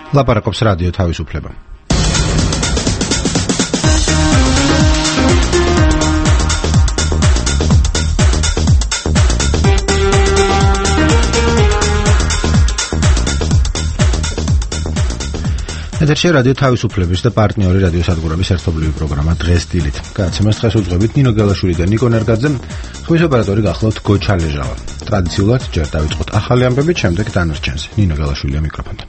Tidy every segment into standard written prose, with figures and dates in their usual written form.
ლაპარაკობს რადიო თავისუფლება. ეთერში რადიო თავისუფლების და პარტნიორი რადიოსადგურების ერთობლივი პროგრამა დღეს დილით. გადაცემას დღეს უძღვებით ნინო გელაშვილი და ნიკო ნერგაძე, ხმის ოპერატორი გახლავთ გოჩა ლეჟავა. ტრადიციულად ჯერ დავიწყოთ ახალი ამბებით, შემდეგ დანარჩენზე. ნინო გელაშვილია მიკროფონთან.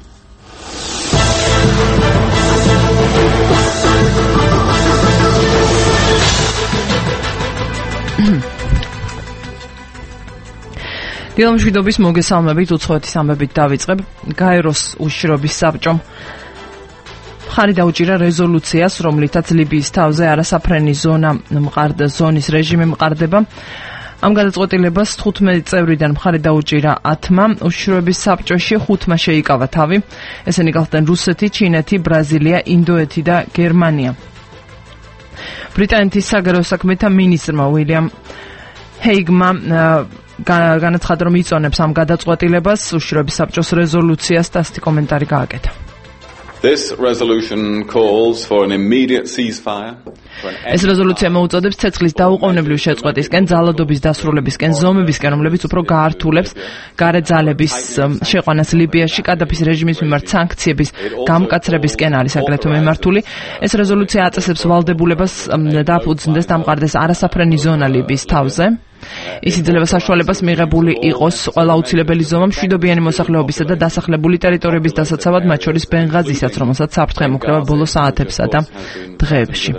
დილამშვიდობის მოგესალმებით, უცხოეთის ამბებით დავიწყებ. გაეროს უშიშრობის საბჭომ მხარი დაუჭირა რეზოლუციას, რომლითაც ლიბიის თავზე არასაფრენი ზონის რეჟიმი მყარდება. ამ გადაწყვეტილებას 15 წევრიდან მხარი დაუჭირა 10-მა, უშიშროების საბჭოში 5-მა შეიკავა თავი. ესენი გახდნენ რუსეთი, ჩინეთი, ბრაზილია, ინდოეთი და გერმანია. ბრიტანეთის საგარეო საქმეთა მინისტრმა უილიამ ჰეიგმა განაცხადა, რომ იწონებს ამ გადაწყვეტილებას, უშიშროების საბჭოს რეზოლუციას და ასეთი კომენტარი გააკეთა. This resolution calls for an immediate ceasefire. ეს რეზოლუცია მოუწოდებს ცეცხლის დაუყოვნებლივ შეწყვეტისკენ, ძალადობის დასრულებისკენ, ზომებისკენ, რომლებიც უფრო გაართულებს გარე ძალების შეყვანას ლიბიაში, კადაფის რეჟიმის მიმართ სანქციების გამკაცრებისკენ არის აგრეთვე მიმართული. ეს რეზოლუცია აწესებს ვალდებულებას დაფუძნდეს დამყარდეს არასაფრენი ზონა ლიბიის თავზე. ის იძლევა საშუალებას მიღებული იყოს ყველა აუცილებელი ზომა მშვიდობიანი მოსახლეობისა და დასახლებული ტერიტორიების დასაცავად, მათ შორის ბენღაზისაც, რომელსაც საფრთხე ემუქრება ბოლო საათებსა და დღეებში.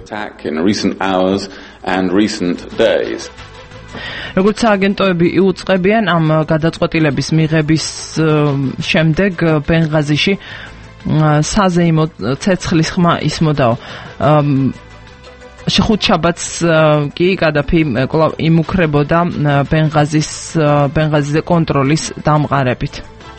როგორც სააგენტოები იუწყებიან, ამ გადაწყვეტილების მიღების შემდეგ ბენღაზიში საზეიმო ცეცხლის ხმა ისმოდაო. ხუთშაბათს კი კადაფი იმუქრებოდა ბენღაზიზე კონტროლის დამყარებით.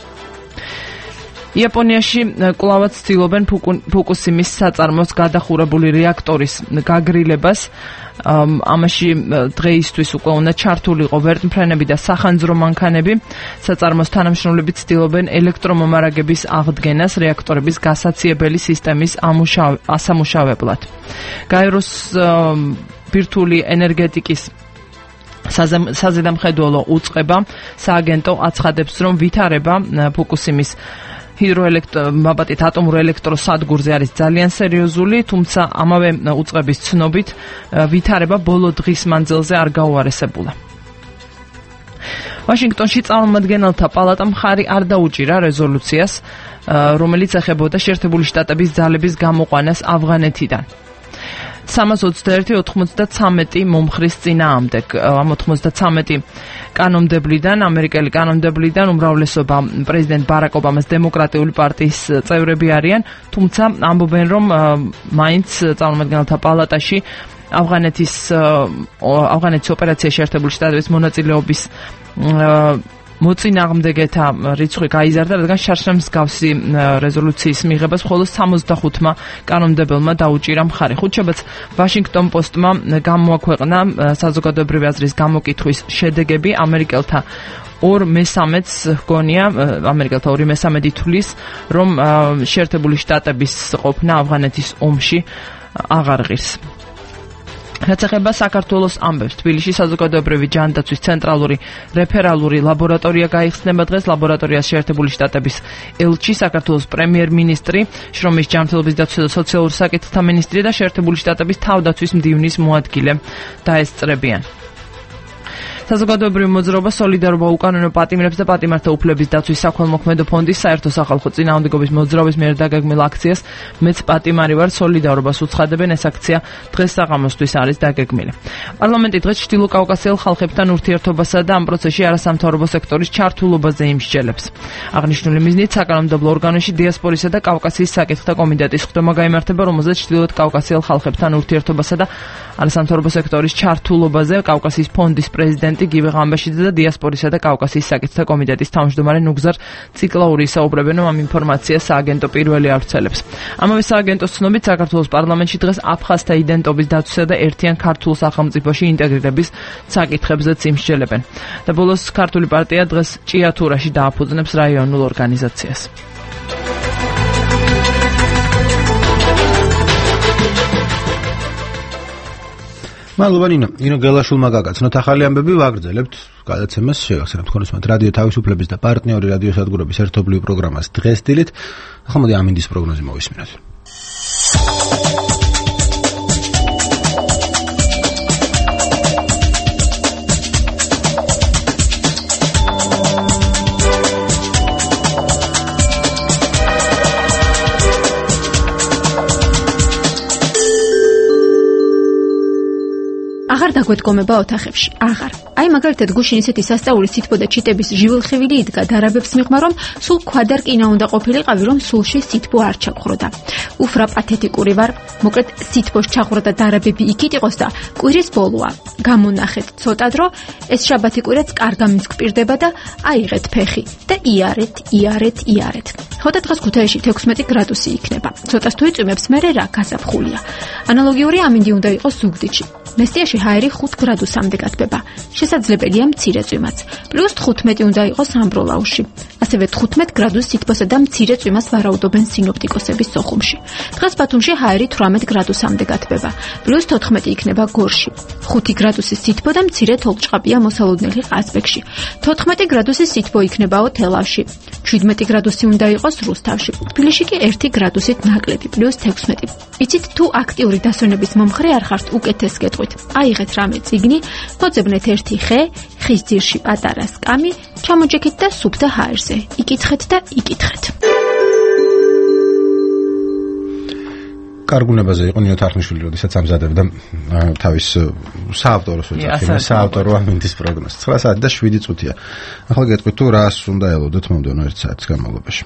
იაპონიაში კვლავაც ცდილობენ ფუკუსიმის საწარმოს გადახურებული რეაქტორის გაგრილებას. ამაში დღეისთვის უკვე უნდა ჩართულიყო ვერტმფრენები და სახანძრო მანქანები. საწარმოს თანამშრომლები ცდილობენ ელექტრომომარაგების აღდგენას რეაქტორების გასაციებელი სისტემის ასამუშავებლად. გაეროს ბირთვული ენერგეტიკის საზედამხედველო უწყება სააგენტო აცხადებს, რომ ვითარება ფუკუსიმის მაბატით ატომურ ელექტროსადგურზე არის ძალიან სერიოზული, თუმცა ამავე უწყების ცნობით ვითარება ბოლო დღის მანძილზე არ გაუარესებულა. ვაშინგტონში წარმომადგენელთა პალატამ მხარი არ დაუჭირა რეზოლუციას, რომელიც ეხებოდა შეერთებული შტატების ძალების გამოყვანას ავღანეთიდან. 321-93 მომხრის წინააღმდეგ. ამ 93 კანონმდებლიდან, ამერიკელი კანონმდებლიდან უმრავლესობა პრეზიდენტ ბარაკ ობამას დემოკრატიული პარტიის წევრები არიან, თუმცა ამბობენ, რომ მაინც წარმომადგენელთა პალატაში ავღანეთის ოპერაციაში შეერთებული შტატების მონაწილეობის მოწინააღმდეგეთა რიცხვი გაიზარდა, რადგან შარშან მსგავსი რეზოლუციის მიღებას მხოლოდ 65-მა კანონმდებელმა დაუჭირა მხარი. ხუთშაბათს ვაშინგტონ პოსტმა გამოაქვეყნა საზოგადოებრივი აზრის გამოკითხვის შედეგები. ამერიკელთა 2/3 თვლის, რომ შეერთებული შტატების ყოფნა ავღანეთის ომში აღარ ღირს. რაც ეხება საქართველოს ამბებს, თბილისში საზოგადოებრივი ჯანდაცვის ცენტრალური რეფერალური ლაბორატორია გაიხსნება დღეს. ლაბორატორიას შეერთებული შტატების ელჩი, საქართველოს პრემიერ-მინისტრი, შრომის ჯანმრთელობის დაცვისა და სოციალურ საკითხთა მინისტრი და შეერთებული შტატების თავდაცვის მდივნის მოადგილე დაესწრებიან. საზოგადოებრივი მოძრაობა სოლიდარობა უკანონო პატიმრებს და პატიმართა უფლების დაცვის საქველმოქმედო ფონდის საერთო სახალხო წინააღმდეგობის მოძრაობის მიერ დაგეგმილ აქციას მეც პატიმარი ვარ სოლიდარობას უცხადებენ. ეს აქცია დღეს საღამოსთვის არის დაგეგმილი. პარლამენტი დღეს ჩრდილოკავკასიელ ხალხებთან ურთიერთობასა და ამ პროცესში არასამთავრობო სექტორის ჩართულობაზე იმსჯელებს. აღნიშნული მიზნით საკანონმდებლო ორგანოში დიასპორისა და კავკასიის საკითხთა კომიტეტის ხდომა გაიმართება, რომელზეც ჩრდილოეთ კავკასიელ ხალხებთან ურთიერთობასა და არასამთავრობო სექტორის ჩართულობაზე კავკასიის ფონდის პრეზიდენტი გივე ღამბაშიძე და დიასპორისა და კავკასიის საკითხთა კომიტეტის თავმჯდომარე ნუგზარ ციკლაური ისაუბრებენ, რომ ამ ინფორმაციას სააგენტო პირველი ავრცელებს. ამავე სააგენტოს ცნობით საქართველოს პარლამენტში დღეს აფხაზთა იდენტობის დაცვისა და ერთიან ქართულ სახელმწიფოში ინტეგრირების საკითხებზეც იმსჯელებენ. და ბოლოს ქართული პარტია დღეს ჭიათურაში დააფუძნებს რაიონულ ორგანიზაციას. მადლობა ნინო გელაშულმა გაგაცნოთ ახალი ამბები ვაგრძელებთ გადაცემას შევახსენებთ თქვენს რადიო თავისუფლების და პარტნიორი რადიოსადგურების ერთობლივი პროგრამას დღეს დილით ახლა მოდი ამინდის პროგნოზი მოვისმინოთ აღარ დაგვეთკომება ოთახებში, აღარ. აი მაგალითად გუშინ ისეთი სასწაული სითბო და ჩიტების ჟივილხივილი იდგა დარაბებს მიღმა, რომ სულ ქვადარკინა უნდა ყოფილიყავი, რომ სულში სითბო არ ჩაგხროდა. უფრა პათეტიკური ვარ, მოკლედ სითბოს ჩაღვრა და დარაბები იქით იყოს და კვირის ბოლოა. გამონახეთ ცოტა დრო, ეს შაბათი კვირაც კარგამის გპირდება და აიღეთ ფეხი და იარეთ. ხოდა დღეს ქუთაისში 16 გრადუსი იქნება. ცოტას თუ იწვიმებს, მერე რა გაზაფხულია. ანალოგიური ამინდი უნდა იყოს ზუგდიდში. მესტიაში ჰაერი 5 გრადუსამდე გათბება. შესაძლებელია მცირე წვიმაც. +15 უნდა იყოს ამბროლაუში. ასევე 15 გრადუს სითბოსა და მცირე წვიმას ვარაუდობენ სინოპტიკოსების სოხუმში. დღეს ბათუმში ჰაერი 18 გრადუსამდე გათბება. +14 იქნება გორში. 5 გრადუსის სითბო და მცირე თოვლჭყაპია მოსალოდნელი ყაზბეგში. 14 გრადუსის სითბო იქნებაო თელავში. 17 გრადუსი უნდა იყოს რუსთავში. თბილისში კი 1 გრადუსით ნაკლები +16. იცით თუ აქტიური დასვენების მომხრე არ ხართ უკეთეს გეტყვით. აიღეთ რამე წიგნი, მოძებნეთ ერთი ხე, ხის ძირში პატარა სკამი, ჩამოჯექეთ და სუფთა ჰაერზე. იკითხეთ და იკითხეთ. კარგუნებაზე იყო ნინო თარხნიშვილი, როდესაც ამზადებდა თავის საავტოროს ოჯახი, საავტორო ამინდის პროგნოზს. 9 საათი და 7 წუთია. ახლა გეტყვით თუ რას უნდა ელოდოთ მომდევნო 1 საათის განმავლობაში.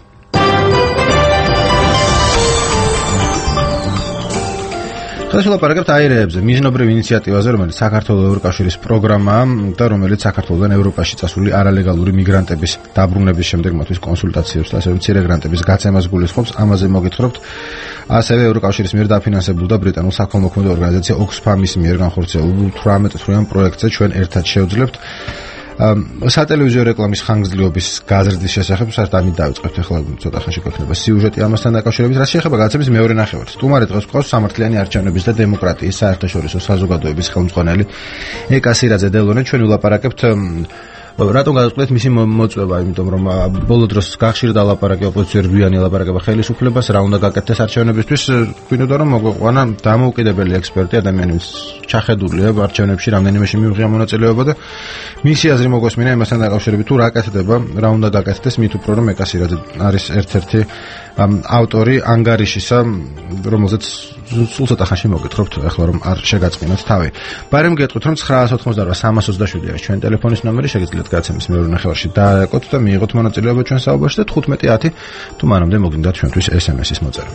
დღეს ვილაპარაკებთ აირეებზე, მიზნობრივ ინიციატივაზე, რომელიც საქართველოს ევროკავშირის პროგრამაა და რომელიც საქართველოსთან ევროპაში წასული არალეგალური მიგრანტების დაბრუნების შემდეგ მათთვის კონსულტაციებს და ასევე მცირე გრანტების გაცემას გულისხმობს. ამაზე მოგითხრობთ. ასევე ევროკავშირის მიერ დაფინანსებულ და ბრიტანულ საქველმოქმედო ორგანიზაცია Oxfam-ის მიერ განხორციელებულ 18 თვლიან პროექტზე ჩვენ ერთად შევძლებთ. სატელევიზიო რეკლამის ხანგრძლივობის გაზრდის შესახებ საერთოდ ამით დავიწყებთ. ახლა ცოტა ხანში გვექნება სიუჟეტი ამასთან დაკავშირებით. რაც შეეხება გაცემის მეორე ნახევარს. სტუმარი დღეს გვყავს სამართლიანი არჩევნების და დემოკრატიის საერთაშორისო საზოგადოების ხელმძღვანელი ეკა სირაძე დელონე. ჩვენ ვილაპარაკებთ რატომ გადავწყვეტთ მისი მოწვევა, იმიტომ რომ ბოლო დროს გახშირდა ლაპარაკი ოპოზიციურბიანი ლაპარაკება ხელისუფლებას, რა უნდა გაკეთდეს არჩევნებისთვის, გვინდოდა რომ მოგვეყვანა დამოუკიდებელი ექსპერტი, ადამიანი ჩახედულია არჩევნებში, რამდენიმეში მიიღია მონაწილეობა და მისი აზრი მოგვესმინა იმასთან დაკავშირებით, თუ რა კეთდება, რა უნდა გაკეთდეს, მით უფრო რომ ეკა სირაძე არის ერთ-ერთი ავტორი ანგარიშისა, რომელზეც სულ ცოტა ხანში მოგითხრობთ, ახლა რომ არ შეგაწყინოთ თავი. ბარემ გეტყვით რომ 988-327 არის ჩვენ ტელეფონის ნომერი, შეგიძლიათ გაცემის მეორე ნახევარში დაეკოთ და მიიღოთ მონაწილეობა ჩვენ საუბარში და 15-10 თუ მანამდე მოგინდათ ჩვენთვის SMS-ის მოწერა.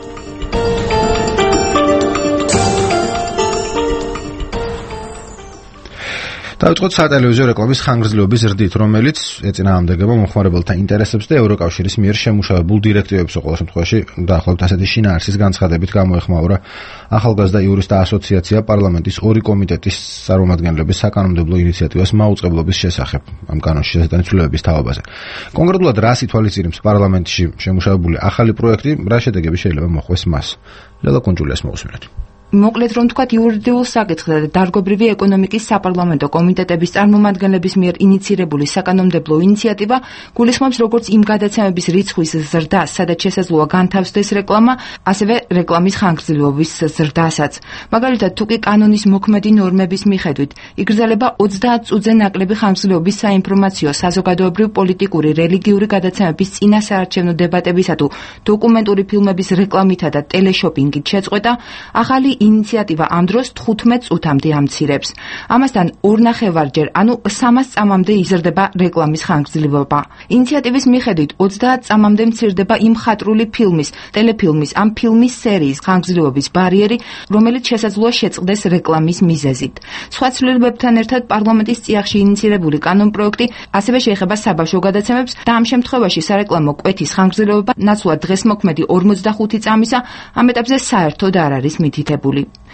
დავიწყოთ სატელევიზიო რეკლამის ხანგრძლივობის ზრდით, რომელიც ეწინააღმდეგება მომხმარებელთა ინტერესებს და ევროკავშირის მიერ შემუშავებულ დირექტივებს ყოველ შემთხვევაში დაახლოებით ასეთი შინაარსის განცხადებით გამოეხმაურა ახალგაზრდა იურისტთა ასოციაცია პარლამენტის ორი კომიტეტის წარმომადგენლების საკანონმდებლო ინიციატივას მაუწყებლობის შესახებ ამ კანონში შესატანი ცვლილებების თაობაზე. კონკრეტულად რას ითვალისწინებს პარლამენტში შემუშავებული ახალი პროექტი, რა შედეგები შეიძლება მოხვდეს მას? ლელა კუნჯულიას მოусმინოთ. მოკლედ რომ თქვათ იურიდიულ საკითხზე და დარგობრივი ეკონომიკის საპარლამენტო კომიტეტების წარმომადგენლების მიერ ინიცირებული საკანონმდებლო ინიციატივა გულისხმობს როგორც იმ გადაცემების რიცხვის ზრდას, სადაც შესაძლოა განთავსდეს რეკლამა, ასევე რეკლამის ხანგრძლივობის ზრდასაც. მაგალითად, თუ კი კანონის მოქმედი ნორმების მიხედვით იგრძელება 30 წუთზე ნაკლები ხანგრძლივობის საინფორმაციო, საზოგადოებრივ პოლიტიკური, რელიგიური გადაცემების წინა საარჩევნო დებატებისა თუ დოკუმენტური ფილმების რეკლამითა და ტელეშოპინგით შეწყვეტა, ახალი ინიციატივა ამ დროს 15 წუთამდე ამცირებს. ამასთან 2.5-ჯერ, ანუ 300 წამამდე იზრდება რეკლამის ხანგრძლივობა. ინიციატივის მიხედვით 30 წამამდე მცირდება იმ მხატვრული ფილმის, ტელეფილმის, ამ ფილმის სერიის ხანგრძლივობის ბარიერი, რომელიც შესაძლოა შეწყდეს რეკლამის მიზეზით. სხვა ცვლილებებთან ერთად პარლამენტის წიაღში ინიცირებული კანონპროექტი ასევე შეეხება საბავშვო გადაცემებს და ამ შემთხვევაში სარეკლამო კვეთის ხანგრძლივობა ნაცვლად დღეს მოქმედი 45 წამისა ამ ეტაპზე საერთოდ არ არის მითითებული.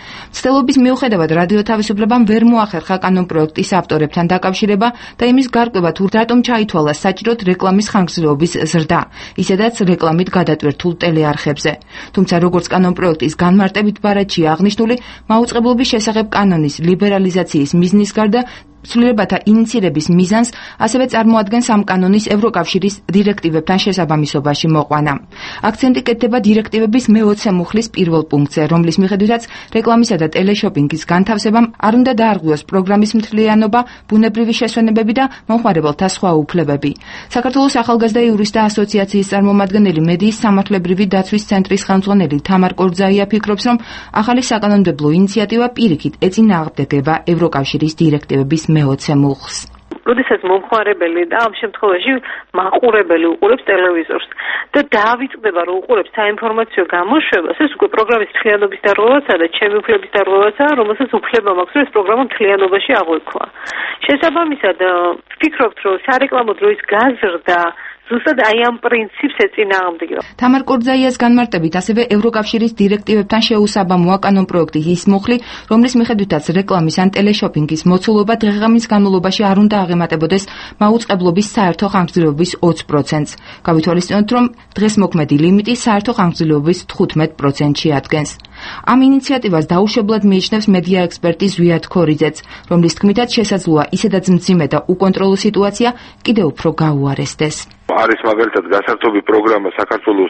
მცდელობის მიუხედავად რადიო თავისუფლებამ ვერ მოახერხა კანონპროექტის ავტორებთან დაკავშირება და იმის გარკვევა თუ რატომ ჩაითვალა საჭიროდ რეკლამის ხანგრძლივობის ზრდა, ისედაც რეკლამით გადატვირთულ ტელეარხებზე. თუმცა როგორც კანონპროექტის განმარტებით ბარათშია აღნიშნული, მაუწყებლობის შესახებ კანონის ლიბერალიზაციის მიზნის გარდა ცვლილებათა ინიცირების მიზანს ასევე წარმოადგენს ამ კანონის ევროკავშირის დირექტივებთან შესაბამისობაში მოყვანა. აქცენტი კეთდება დირექტივების მე-20 მუხლის პირველ პუნქტზე, რომლის მიხედვითაც რეკლამისა და ტელეშოპინგის განთავსებამ არ უნდა დაარღვიოს პროგრამის მთლიანობა, ბუნებრივი შესვენებები და მომხმარებელთა სხვა უფლებები. საქართველოს ახალგაზრდა იურისტთა ასოციაციის წარმომადგენელი მედიის სამართლებრივი დაცვის ცენტრის ხელმძღვანელი თამარ კორძაია ფიქრობს, რომ ახალი საკანონმდებლო ინიციატივა პირიქით ეწინააღმდეგება ევროკავშირის დირექტივების მე-20 მუხლს. როდესაც მომხმარებელი და ამ შემთხვევაში მაყურებელი უყურებს ტელევიზორს და დაავიწყდება რომ უყურებს საინფორმაციო გამოშვებას, ეს უკვე პროგრამის მთლიანობის დარღვევასა და ჩემი უფლების დარღვევასაა, რომელსაც უფლება მაქვს რომ ეს პროგრამა მთლიანობაში აღვიქვა. შესაბამისად, ვფიქრობთ რომ სარეკლამო დროის გაზრდა ზუსტად აი ამ პრინციპს ეწინააღმდეგება. თამარ კორძაიას განმარტებით ასევე ევროკავშირის დირექტივებთან შეუსაბამოა კანონპროექტის ის მუხლი, რომლის მიხედვითაც რეკლამის ან ტელეშოპინგის მოცულობა დღე-ღამის განმავლობაში არ უნდა აღემატებოდეს მაუწყებლობის საერთო ხანგრძლივობის 20%-ს. გავითვალისწინოთ, რომ დღეს მოქმედი ლიმიტი საერთო ხანგრძლივობის 15%-ში ადგენს. ამ ინიციატივას დაუშვებლად მიიჩნევს მედია ექსპერტი ზვიად ქორიძეც, რომლის თქმითაც შესაძლოა ისედაც მძიმე და უკონტროლო სიტუაცია კიდევ უფრო გაუარესდეს. არის მაგალითად გასართობი პროგრამა საქართველოს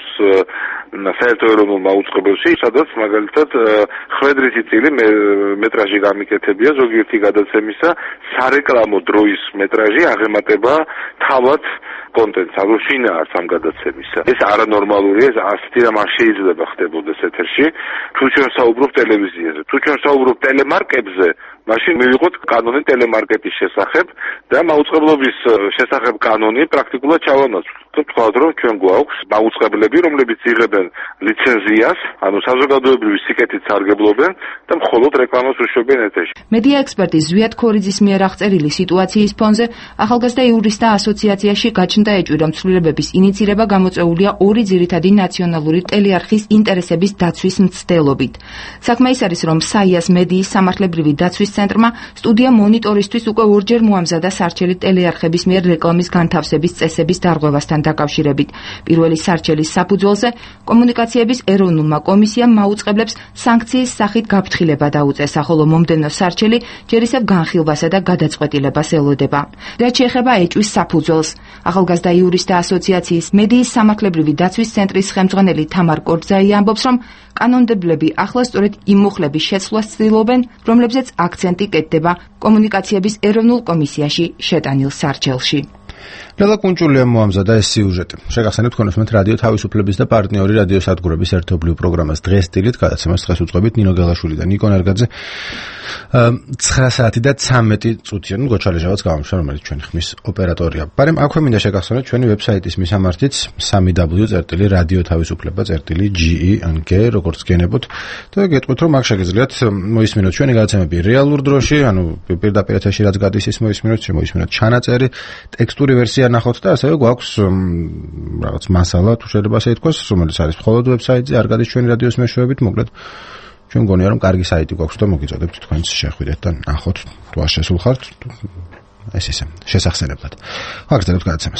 საერთო ეროვნულ მაუწყებელში, სადაც მაგალითად ხვედრითი წილი მეტრაჟი გამიკეთებია ზოგიერთი გადაცემისა, სარეკლამო დროის მეტრაჟი აღემატება თავად კონტენტს, ანუ შინაარს ამ გადაცემისა. ეს არანორმალურია, ეს ასეთი რამ არ შეიძლება ხდებოდეს ეთერში. თუ ჩვენ საუბრობთ ტელევიზიაზე, თუ ჩვენ საუბრობთ ტელემარკეტზე, მაშინ მივიღოთ კანონი ტელემარკეტის შესახებ და მაუწყებლობის შესახებ კანონი პრაქტიკულად ჩავანაცვლოთ. თქვათ რომ ჩვენ გვაქვს მაუწყებლები, რომლებიც იღებენ ლიცენზიას, ანუ საზოგადოებრივი სიკეთით სარგებლობენ და მხოლოდ რეკლამას უშვებენ ეთერში. მედია ექსპერტი ზვიად ქორიძის მიერ აღწერილი სიტუაციის ფონზე ახალგაზრდა იურისტთა ასოციაციაში გაჩნდა ეჭვი, რომ ცვლილებების ინიცირება გამოწვეულია ორი ძირითადი ნაციონალური ტელეარხის ინტერესების დაცვის მცდელობით. საქმე ის არის, რომ საიას მედიის სამართლებრივი დაცვის ცენტრმა სტუდია მონიტორისთვის უკვე ორჯერ მოამზადა სარჩელი ტელეარხების მიერ რეკლამის განთავსების წესების დარღვევასთან დაკავშირებით. პირველი სარჩელის საფუძველზე კომუნიკაციების ეროვნულმა კომისიამ მაუწყებლებს სანქციის სახით გაფრთხილება დაუწესა, ხოლო მომდევნო სარჩელი ჯერ ისევ განხილვასა და გადაწყვეტილებას ელოდება. რაც შეეხება ეჭვის საფუძველს, ახალგაზრდა იურისტთა ასოციაციის მედიის სამართლებრივი დაცვის ცენტრის ხელმძღვანელი თამარ კორძაია ამბობს, რომ კანონმდებლები ახლა სწორედ იმ მუხლების შეცვლას ცდილობენ, რომლებზეც აქცენტი კეთდება კომუნიკაციების ეროვნულ კომისიაში შეტანილ სარჩელში. ლელა კუნჭულიამ მოამზადა ეს სიუჟეტი. შეგახსენებთ თქვენს რადიო თავისუფლების და პარტნიორი რადიო სადგურების ერთობლივ პროგრამას დღეს სტილით გადაცემას დღეს უწყობით ნინო გელაშვილი და ნიკო ნერგაძე 9 საათი და 13 წუთია. ნუ გოჩალეჟავაც გამომშვენ, რომელიც ჩვენი ხმის ოპერატორია. მაგრამ აქვე მინდა შეგახსენოთ ჩვენი ვებსაიტის მისამართიც www.radio-tavisupleba.ge როგორც გენებოთ და გეტყვით რომ აქ შეგიძლიათ მოისმინოთ ჩვენი გადაცემები რეალურ დროში, ანუ პირდაპირ ეთერში რაც გადის ის მოისმინოთ, შემოისმინოთ ჩანაწერი, ტექსტური ვერსია ნახოთ და ასევე გვაქვს რაღაც მასალა თუ შეიძლება ასე ითქვას, რომელიც არის მხოლოდ ვებსაიტზე, არ გადის ჩვენი რადიოს მეშვეობით, მოკლედ ჩვენ მგონია რომ კარგი საიტი გვაქვს და მოგიწოდებთ თქვენს შეხვიდეთ და ნახოთ თუ არ შესულხართ ეს ისე შესახსენებლად. ვაგრძელებთ გადაცემას.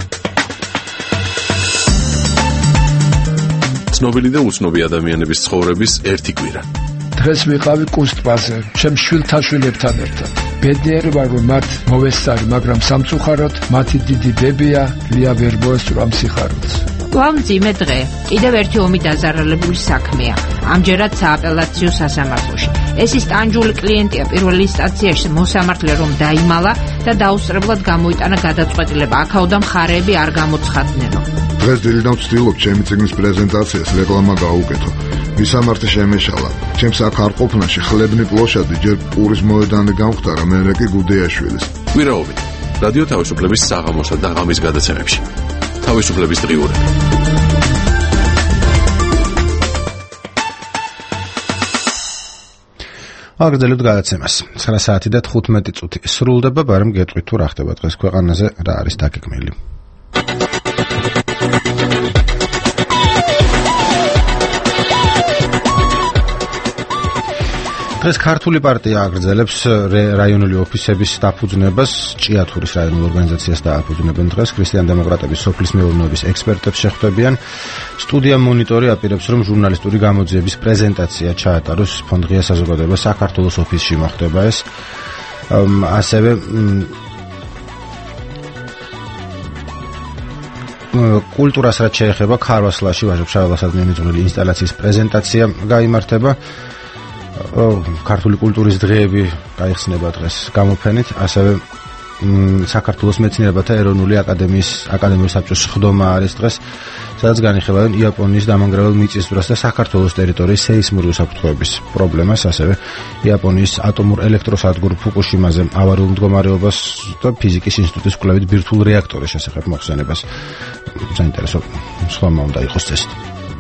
ცნობილი და უცნობი ადამიანების ცხოვრების ერთი კვირა. დღეს ვიყავი კუსტბაზე, ჩემ შვილთან შვილებთან ერთად. ბედნიერი ვარ, რომ მათ მოვესწარი, მაგრამ სამწუხაროდ მათი დიდი ბებია ლია ვერ მოესწრა სიხარულს. მძიმე დღე. კიდევ ერთი ომი დაზარალებული საქმეა. ამჯერად სააპელაციო სასამართლოში. ეს ის ტანჯული კლიენტია პირველი ინსტანციაში მოსამართლე რომ დაიმალა და დაუსწრებლად გამოიტანა გადაწყვეტილება. აქაოდა მხარეები არ გამოცხადნენო. დღეს დილიდან ვცდილობ ჩემი წიგნის პრეზენტაციას რეკლამა გაუკეთო. მისამართი შემეშალა. ჩემს აქ არ ყოფნაში ხლებნი პლოშადი ჯერ პურის მოედანი გამختარა, მერე კი გუდეაშვილის. კვირაობით. რადიო თავისუფლების საღამოსა და ღამის გადაცემებში. თავისუფლების დღიურები. აგრძელებთ გადაცემას. 9 საათი და 15 წუთი სრულდება, მაგრამ გეტყვით თუ რა ხდება დღეს ქვეყანაზე, რა არის დაგეგმილი. დღეს ქართული პარტია აგრძელებს რაიონული ოფისების დაფუძნებას, ჭიათურის რაიონულ ორგანიზაციას დააფუძნებენ დღეს. ქრისტიან-დემოკრატების სოფლის მეურნეობის ექსპერტებს შეხვდებიან. სტუდია მონიტორი აპირებს, რომ ჟურნალისტური გამოძიების პრეზენტაცია ჩაატაროს ფონდღია საზოგადოება საქართველოს ოფისში მოხდება ეს. ასევე კულტურას რაც შეეხება, ქარვასლაში ვაჟა-ფშაველასად მიმიძღვნილი ინსტალაციის პრეზენტაცია გაიმართება. ქართული კულტურის დღეები გაიხსნება დღეს გამოფენით, ასევე საქართველოს მეცნიერებათა ეროვნული აკადემიის საბჭოს სხდომა არის დღეს, სადაც განიხილავენ იაპონიის დამანგრევალ მიწისძვრას და საქართველოს ტერიტორიის სეისმური უსაფრთხოების პრობლემას, ასევე იაპონიის ატომურ ელექტროსადგურ ფუკუშიმაზე ავარიულ მდგომარეობას და ფიზიკის ინსტიტუტის კვლევით ბირთვულ რეაქტორის შესახებ მოხსენებას. საინტერესო სხდომა უნდა იყოს წესით.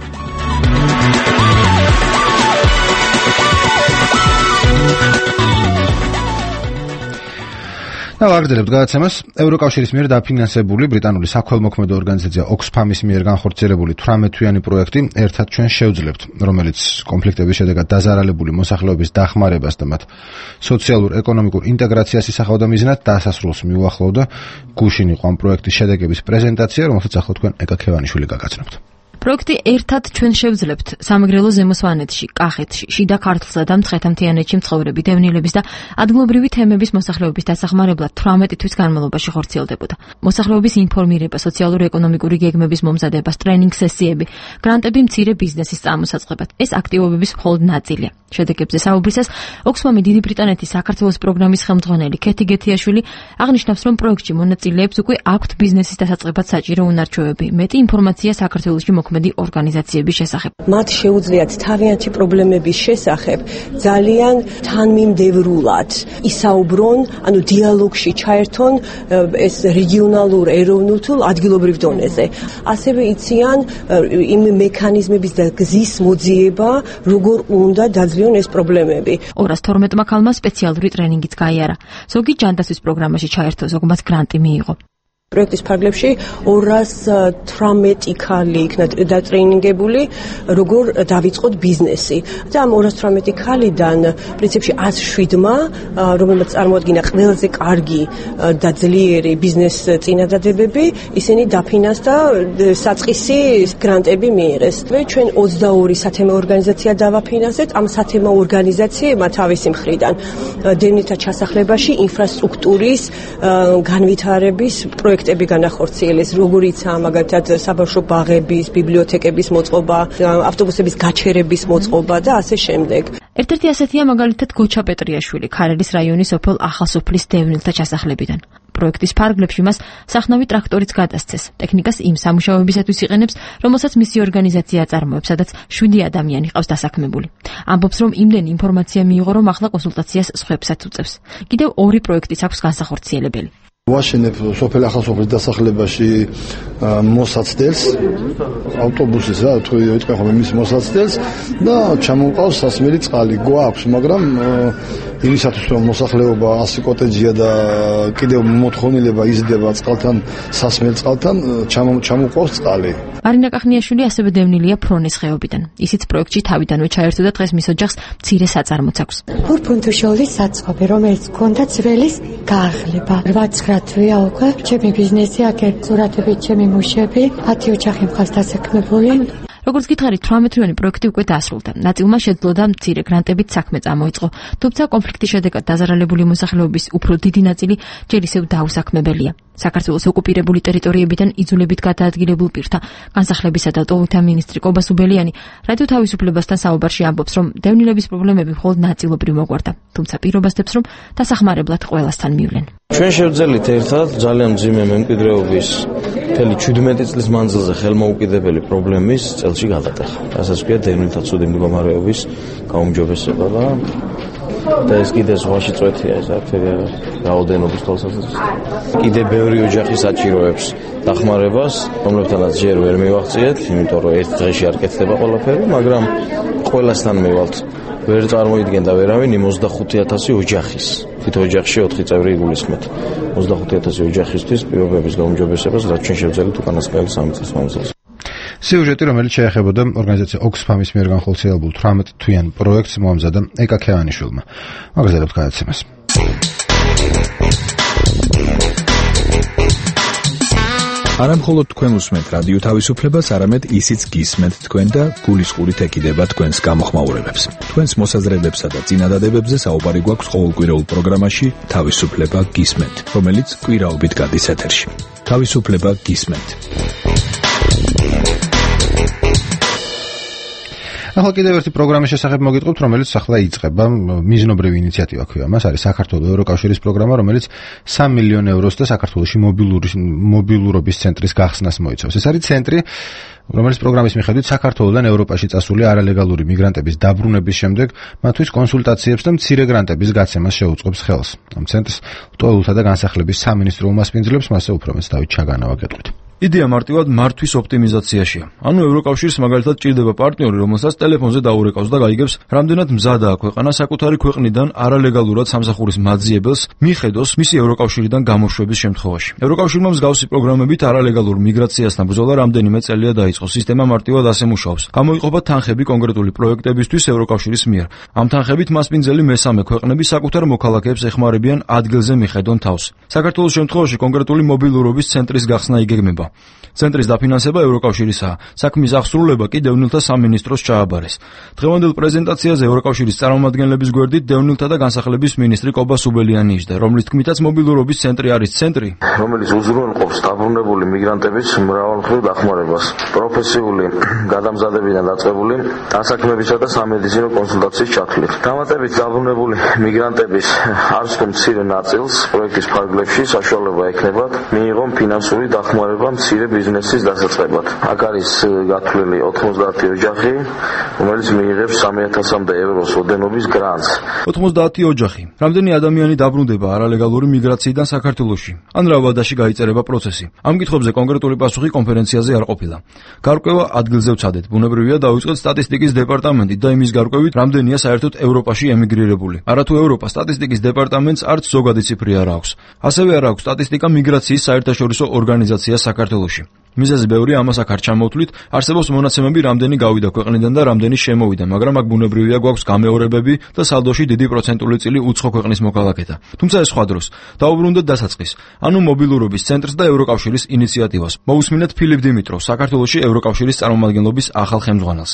აგრძელებთ გადაცემას. ევროკავშირის მიერ დაფინანსებული ბრიტანული საქველმოქმედო ორგანიზაცია Oxfam-ის მიერ განხორციელებული 18-თვიანი პროექტი ერთად ჩვენ შევძლებთ, რომელიც კონფლიქტების შედეგად დაზარალებული მოსახლეობის დახმარებას და მათ სოციალურ-ეკონომიკურ ინტეგრაციას ისახავდა მიზნად, დასასრულს მიუახლოვდა. გუშინ იყო ამ პროექტის შედეგების პრეზენტაცია, რომელსაც ახლა თქვენ ეკა ქევანიშვილი გაგაცნობთ. პროექტი ერთად ჩვენ შევძლებთ სამეგრელო ზემო სვანეთში, კახეთში, შიდა ქართლსა და მცხეთა-მთიანეთში მცხოვრები დევნილების და ადგილობრივი თემების მოსახლეობის დასახმარებლად 18 თვის განმავლობაში ხორციელდებოდა. მოსახლეობის ინფორმირება, სოციალურ-ეკონომიკური გეგმების მომზადება, ტრენინგ სესიები, გრანტები მცირე ბიზნესის წამოსაწყობად. ეს აქტივობების მხოლოდ ნაწილია. შედეგებზე საუბრისას Oxfam-ი დიდი ბრიტანეთის საქართველოს პროგრამის ხელმძღვანელი ქეთი გეთიაშვილი აღნიშნავს, რომ პროექტში მონაწილეებს უკვე აქვთ ბიზნესის დასაწყებად საჭირო უნარჩვევები, მეტი ინფორმაცია საქართველოში მოქმედი ორგანიზაციების შესახებ. მათ შეუძლიათ თავიანთი პრობლემების შესახებ ძალიან თანმიმდევრულად ისაუბრონ, ანუ დიალოგში ჩაერთონ ეს რეგიონალურ, ეროვნულ თუ ადგილობრივ დონეზე. ასევე იციან იმ მექანიზმების და გზის მოძიება, როგორ უნდა დაძლიონ ეს პრობლემები. 212 ქალმა სპეციალური ტრენინგიც გაიარა. ზოგი ჯანდაცვის პროგრამაში ჩაერთო, ზოგმაც გრანტი მიიღო. პროექტის ფარგლებში 218 ქალი იქნა დატრეინინგებული, როგორ დავიწყოთ ბიზნესი. და ამ 218 ქალიდან პრინციპში 107-მა, რომელმაც წარმოადგინა ყველაზე კარგი და ძლიერი ბიზნეს წინადადებები, ისინი დაფინანსდა საწყისი გრანტები მიიღეს. ჩვენ 22 სათემო ორგანიზაცია დავაფინანსეთ, ამ სათემო ორგანიზაციებმა თავისი მხრიდან დევნილთა ჩასახლებაში ინფრასტრუქტურის განვითარების პროექტები განახორციელეს, როგორიცაა მაგალითად საბავშვო ბაღების, ბიბლიოთეკების მოწყობა, ავტობუსების გაჩერების მოწყობა და ასე შემდეგ. ერთ-ერთი ასეთია მაგალითად გოჩა პეტრიაშვილი, ქარელის რაიონის სოფელ ახალსოფლის დევნილთა ჩასახლებიდან. პროექტის ფარგლებში მას სახნავი ტრაქტორიც გადასცეს. ტექნიკას იმ სამუშაოებისათვის იყენებს, რომელსაც მისი ორგანიზაცია აწარმოებს, სადაც 7 ადამიანი ყავს დასაქმებული. ამბობს, რომ იმდენი ინფორმაცია მიიღო, რომ ახლა კონსულტაციას სხვებსაც უწევს. კიდევ 2 პროექტიც აქვს განსახორციელებელი. ვაშენებ სოფელ ახალსოფლის დასახლებაში მოსაცდელს, ავტობუსის რა თუ იტყვი ხოლმე მის მოსაცდელს და ჩამოვყავს სასმელი წყალი. გვაქვს, მაგრამ იმისათვის რომ მოსახლეობა 100 კოტეჯია და კიდევ მოთხოვნილება იზრდება წყალთან, სასმელ წყალთან, ჩამოვყავს წყალი. მარინა კახნიაშვილი ასევე დევნილია ფრონის ხეობიდან. ისიც პროექტში თავიდანვე ჩაერთო და დღეს მის ოჯახს მცირე საწარმოც აქვს. ფურფუნთუშოლის საწყობი, რომელიც ჰქონდა ძველის გააღლება. 8-9 თვეა უკვე ჩემი ბიზნესი, აქ სურათებით ჩემი მუშები, 10 ოჯახი მხარს დასაქმებული. როგორც გითხარით, 18-თვიანი პროექტი უკვე დაასრულდა. ნაწილმა შეძლო და მცირე გრანტებით საქმე წამოიწყო. თუმცა კონფლიქტის შედეგად დაზარალებული მოსახლეობის უფრო დიდი ნაწილი ჯერ ისევ დაუსაქმებელია. საქართველოს ოკუპირებული ტერიტორიებიდან იძულებით გადაადგილებულ პირთა განსახლებისა და ტოვთა მინისტრი კობა სუბელიანი რადიო თავისუფლებასთან საუბარში ამბობს, რომ დევნილების პრობლემები მხოლოდ ნაწილობრივ მოგვარდა. თუმცა პირობასდებს, რომ დასახმარებლად ყველასთან მივლენ. ჩვენ შევძელით ერთად ძალიან მძიმე მემკვიდრეობის მთელი 17 წლის მანძილზე ხელმოუკიდებელი პრობლემის წელში გადატეხა. რასაც ქვია დევნილთა ცუდი მდგომარეობის გაუმჯობესება და ეს კიდე ზღვაში წვეთია, ეს არაფერი რაოდენობის თვალსაზრისით. კიდე ბევრი ოჯახი საჭიროებს დახმარებას, რომლებთანაც ჯერ ვერ მივაღწიეთ, იმიტომ რომ ერთ დღეში არ კეთდება ყველაფერი, მაგრამ ყველასთან მივალთ. ვერ წარმოიდგენდა ვერავინ იმ 25,000 ოჯახის. თვით ოჯახში 4 წევრი იგულისხმეთ. 25,000 ოჯახისთვის პირობების გაუმჯობესებას, რაც ჩვენ შევძელით უკანასკნელი 3 წლის მანძილზე. სიუჟეტი, რომელიც შეეხებოდა ორგანიზაცია Oxfam-ის მიერ განხორციელებულ 18 თვიან პროექტს მოამზადა ეკა ქევანიშვილმა. მაგალითად გადაცემას. არა მხოლოდ თქვენ უსმენთ რადიო თავისუფლებას, არამედ ისიც გისმენთ თქვენ და გულისყურით ეკიდება თქვენს გამოხმაურებებს. თქვენს მოსაზრებებსა და წინადადებებზე საუბარი გვაქვს ყოველკვირეულ პროგრამაში თავისუფლება გისმენთ, რომელიც კვირაობით გადის ეთერში. თავისუფლება გისმენთ. ახლა კიდევ ერთი პროგრამის შესახებ მოგიტყობთ, რომელიც ახლა იწყება, მიზნობრივი ინიციატივა ქვია მას, არის საქართველოს ევროკავშირის პროგრამა, რომელიც 3 მილიონ ევროს და საქართველოში მობილურობის ცენტრის გახსნას მოიცავს. ეს არის ცენტრი, რომელიც პროგრამის მიხედვით საქართველოსთან ევროპაში წასული არალეგალური მიგრანტების დაბრუნების შემდეგ მათთვის კონსულტაციებს და მცირე გრანტების გაცემას შეუწყობს ხელს. ამ ცენტრს ლტოლვილთა და განსახლების სამინისტრო უმასპინძლებს, მასზე უფრო მეც დავით ჩაგანავა გეტყვით. იდეა მარტივად მართვის ოპტიმიზაციაშია. ანუ ევროკავშირს მაგალითად ჭირდება პარტნიორი, რომელსაც ტელეფონზე დაურეკავს და გაიგებს, რამდენად მზადაა ქვეყანა საკუთარი ქვეყნიდან არალეგალურად სამსახურის მაძიებელს მიხედოს მისი ევროკავშირიდან გამოშვების შემთხვევაში. ევროკავშირმა მსგავსი პროგრამებით არალეგალურ მიგრაციასთან ბრძოლა რამდენიმე წელია დაიწყო. სისტემა მარტივად ასე მუშაობს. გამოიყოფა თანხები კონკრეტული პროექტებისთვის ევროკავშირის მიერ. ამ თანხებით მასპინძელი მესამე ქვეყნები საკუთარ მოქალაქეებს ეხმარებიან ადგილზე მიხედონ თავს. საქართველოს შემთხვევაში კონკრეტული მობილურობის ცენტრის გახსნა იგეგმება. ცენტრის დაფინანსება ევროკავშირისაა. საქმის აღსრულება კი დევნილთა სამინისტროს ჩააბარეს. დღევანდელ პრეზენტაციაზე ევროკავშირის წარმომადგენლების გვერდით დევნილთა და განსახლების მინისტრი კობა სუბელიანი იჯდა, რომლის თქმითაც მობილურობის ცენტრი არის ცენტრი, რომელიც უზრუნველყოფს დაბრუნებული მიგრანტების მრავალმხრივ დახმარებას, პროფესიული გადამზადებიდან დაწყებული დასაქმებისა და სამედიცინო კონსულტაციის ჩათვლით. დამატებით დაბრუნებული მიგრანტების არც თუ მცირე ნაწილს პროექტის ფარგლებში საშუალება ექნებათ მიიღონ ფინანსური დახმარება მცირე ბიზნესის დასაწყებად. აქ არის გათვლილი 90 ოჯახი, რომელიც მიიღებს 3000-მდე ევროს ოდენობის გრანტს. 90 ოჯახი. რამდენი ადამიანი დაბრუნდება არალეგალური მიგრაციიდან საქართველოში? ან რა ვადაში გაიწერება პროცესი? ამ კითხვებზე კონკრეტული პასუხი კონფერენციაზე არ ყოფილა. გარკვევა ადგილზე ვცადეთ. ბუნებრივია დავიწყოთ სტატისტიკის დეპარტამენტით და იმის გარკვევით, რამდენია საერთოდ ევროპაში ემიგრირებული. არათუ ევროპა სტატისტიკის დეპარტამენტს არც ზოგადი ციფრი არ აქვს. ასევე არ აქვს სტატისტიკა მიგრაციის საერთაშორისო ორგანიზაციას საქართველოში. მიზეზი ბევრი, ამას აქ არ ჩამოვთვლით. არსებობს მონაცემები, რამდენი გავიდა ქვეყნიდან და რამდენი შემოვიდა, მაგრამ აქ ბუნებრივია გვაქვს გამეორებები და სალდოში დიდი პროცენტული წილი უცხო ქვეყნის მოქალაქეთა. თუმცა ეს სხვა დროს. დაუბრუნდეთ დასაწყის. ანუ მობილურობის ცენტრს და ევროკავშირის ინიციატივას. მოусმინეთ ფილიპ დიმიტროვს, საქართველოში ევროკავშირის წარმომადგენლობის ახალ ხელმძღვანელს.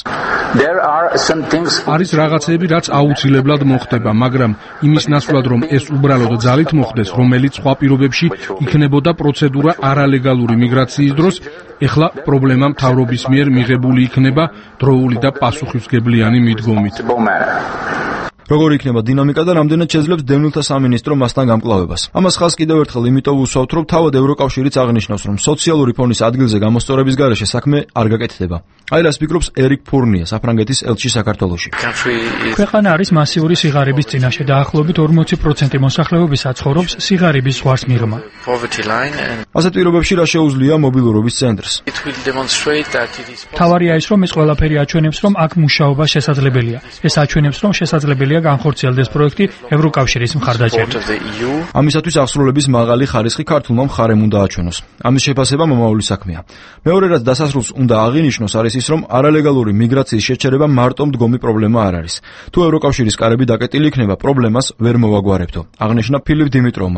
არის რაღაცები, რაც აუცილებლად მოხდება, მაგრამ იმის ნაცვლად, რომ ეს უბრალოდ ძალით მოხდეს, რომელიც სხვა პირობებში იქნებოდა პროცედურა არალეგალური მიგრაციის დროს, ეხლა პრობლემა მთავრობის მიერ მიღებული იქნება დროული და პასუხისმგებლიანი მიდგომით. როგორი იქნება დინამიკა და რამდენად შეძლებს დევნილთა სამინისტრო მასთან გამკლავებას. ამას ხალხს კიდევ ერთხელ იმიტომ ვუსვავთ, რომ თავად ევროკავშირიც აღნიშნავს, რომ სოციალური ფონის ადგილზე გამოსწორების გარეშე საქმე არ გაკეთდება. აი რას ფიქრობს ერიკ ფურნია, საფრანგეთის ელჩი საქართველოში. ქვეყანა არის მასიური სიღარიბის წინაშე და ახლობით 40% მოსახლეობისა ცხოვრობს სიღარიბის ზღვარს მიღმა. ასეთ პირობებში რა შეუძლია მობილურობის ცენტრს? თავარია ის, რომ ეს ყველაფერი აჩვენებს, რომ აქ მუშაობა შესაძლებელია. ეს აჩვენებს, რომ შესაძლებელია განხორციელდეს პროექტი ევროკავშირის მხარდაჭერით. ამისათვის აღსრულების მაღალი ხარისხი ქართულმა მხარემ უნდა აჩვენოს. ამის შეფასება მომავალი საქმეა. მეორე რაც დასასრულს უნდა აღინიშნოს არის ის, რომ არალეგალური მიგრაციის შეჩერება მარტო მდგომი პრობლემა არ არის. თუ ევროკავშირის კარები დაკეტილი იქნება, პრობლემას ვერ მოვაგვარებთო. აღნიშნა ფილიპ დიმიტროვმა.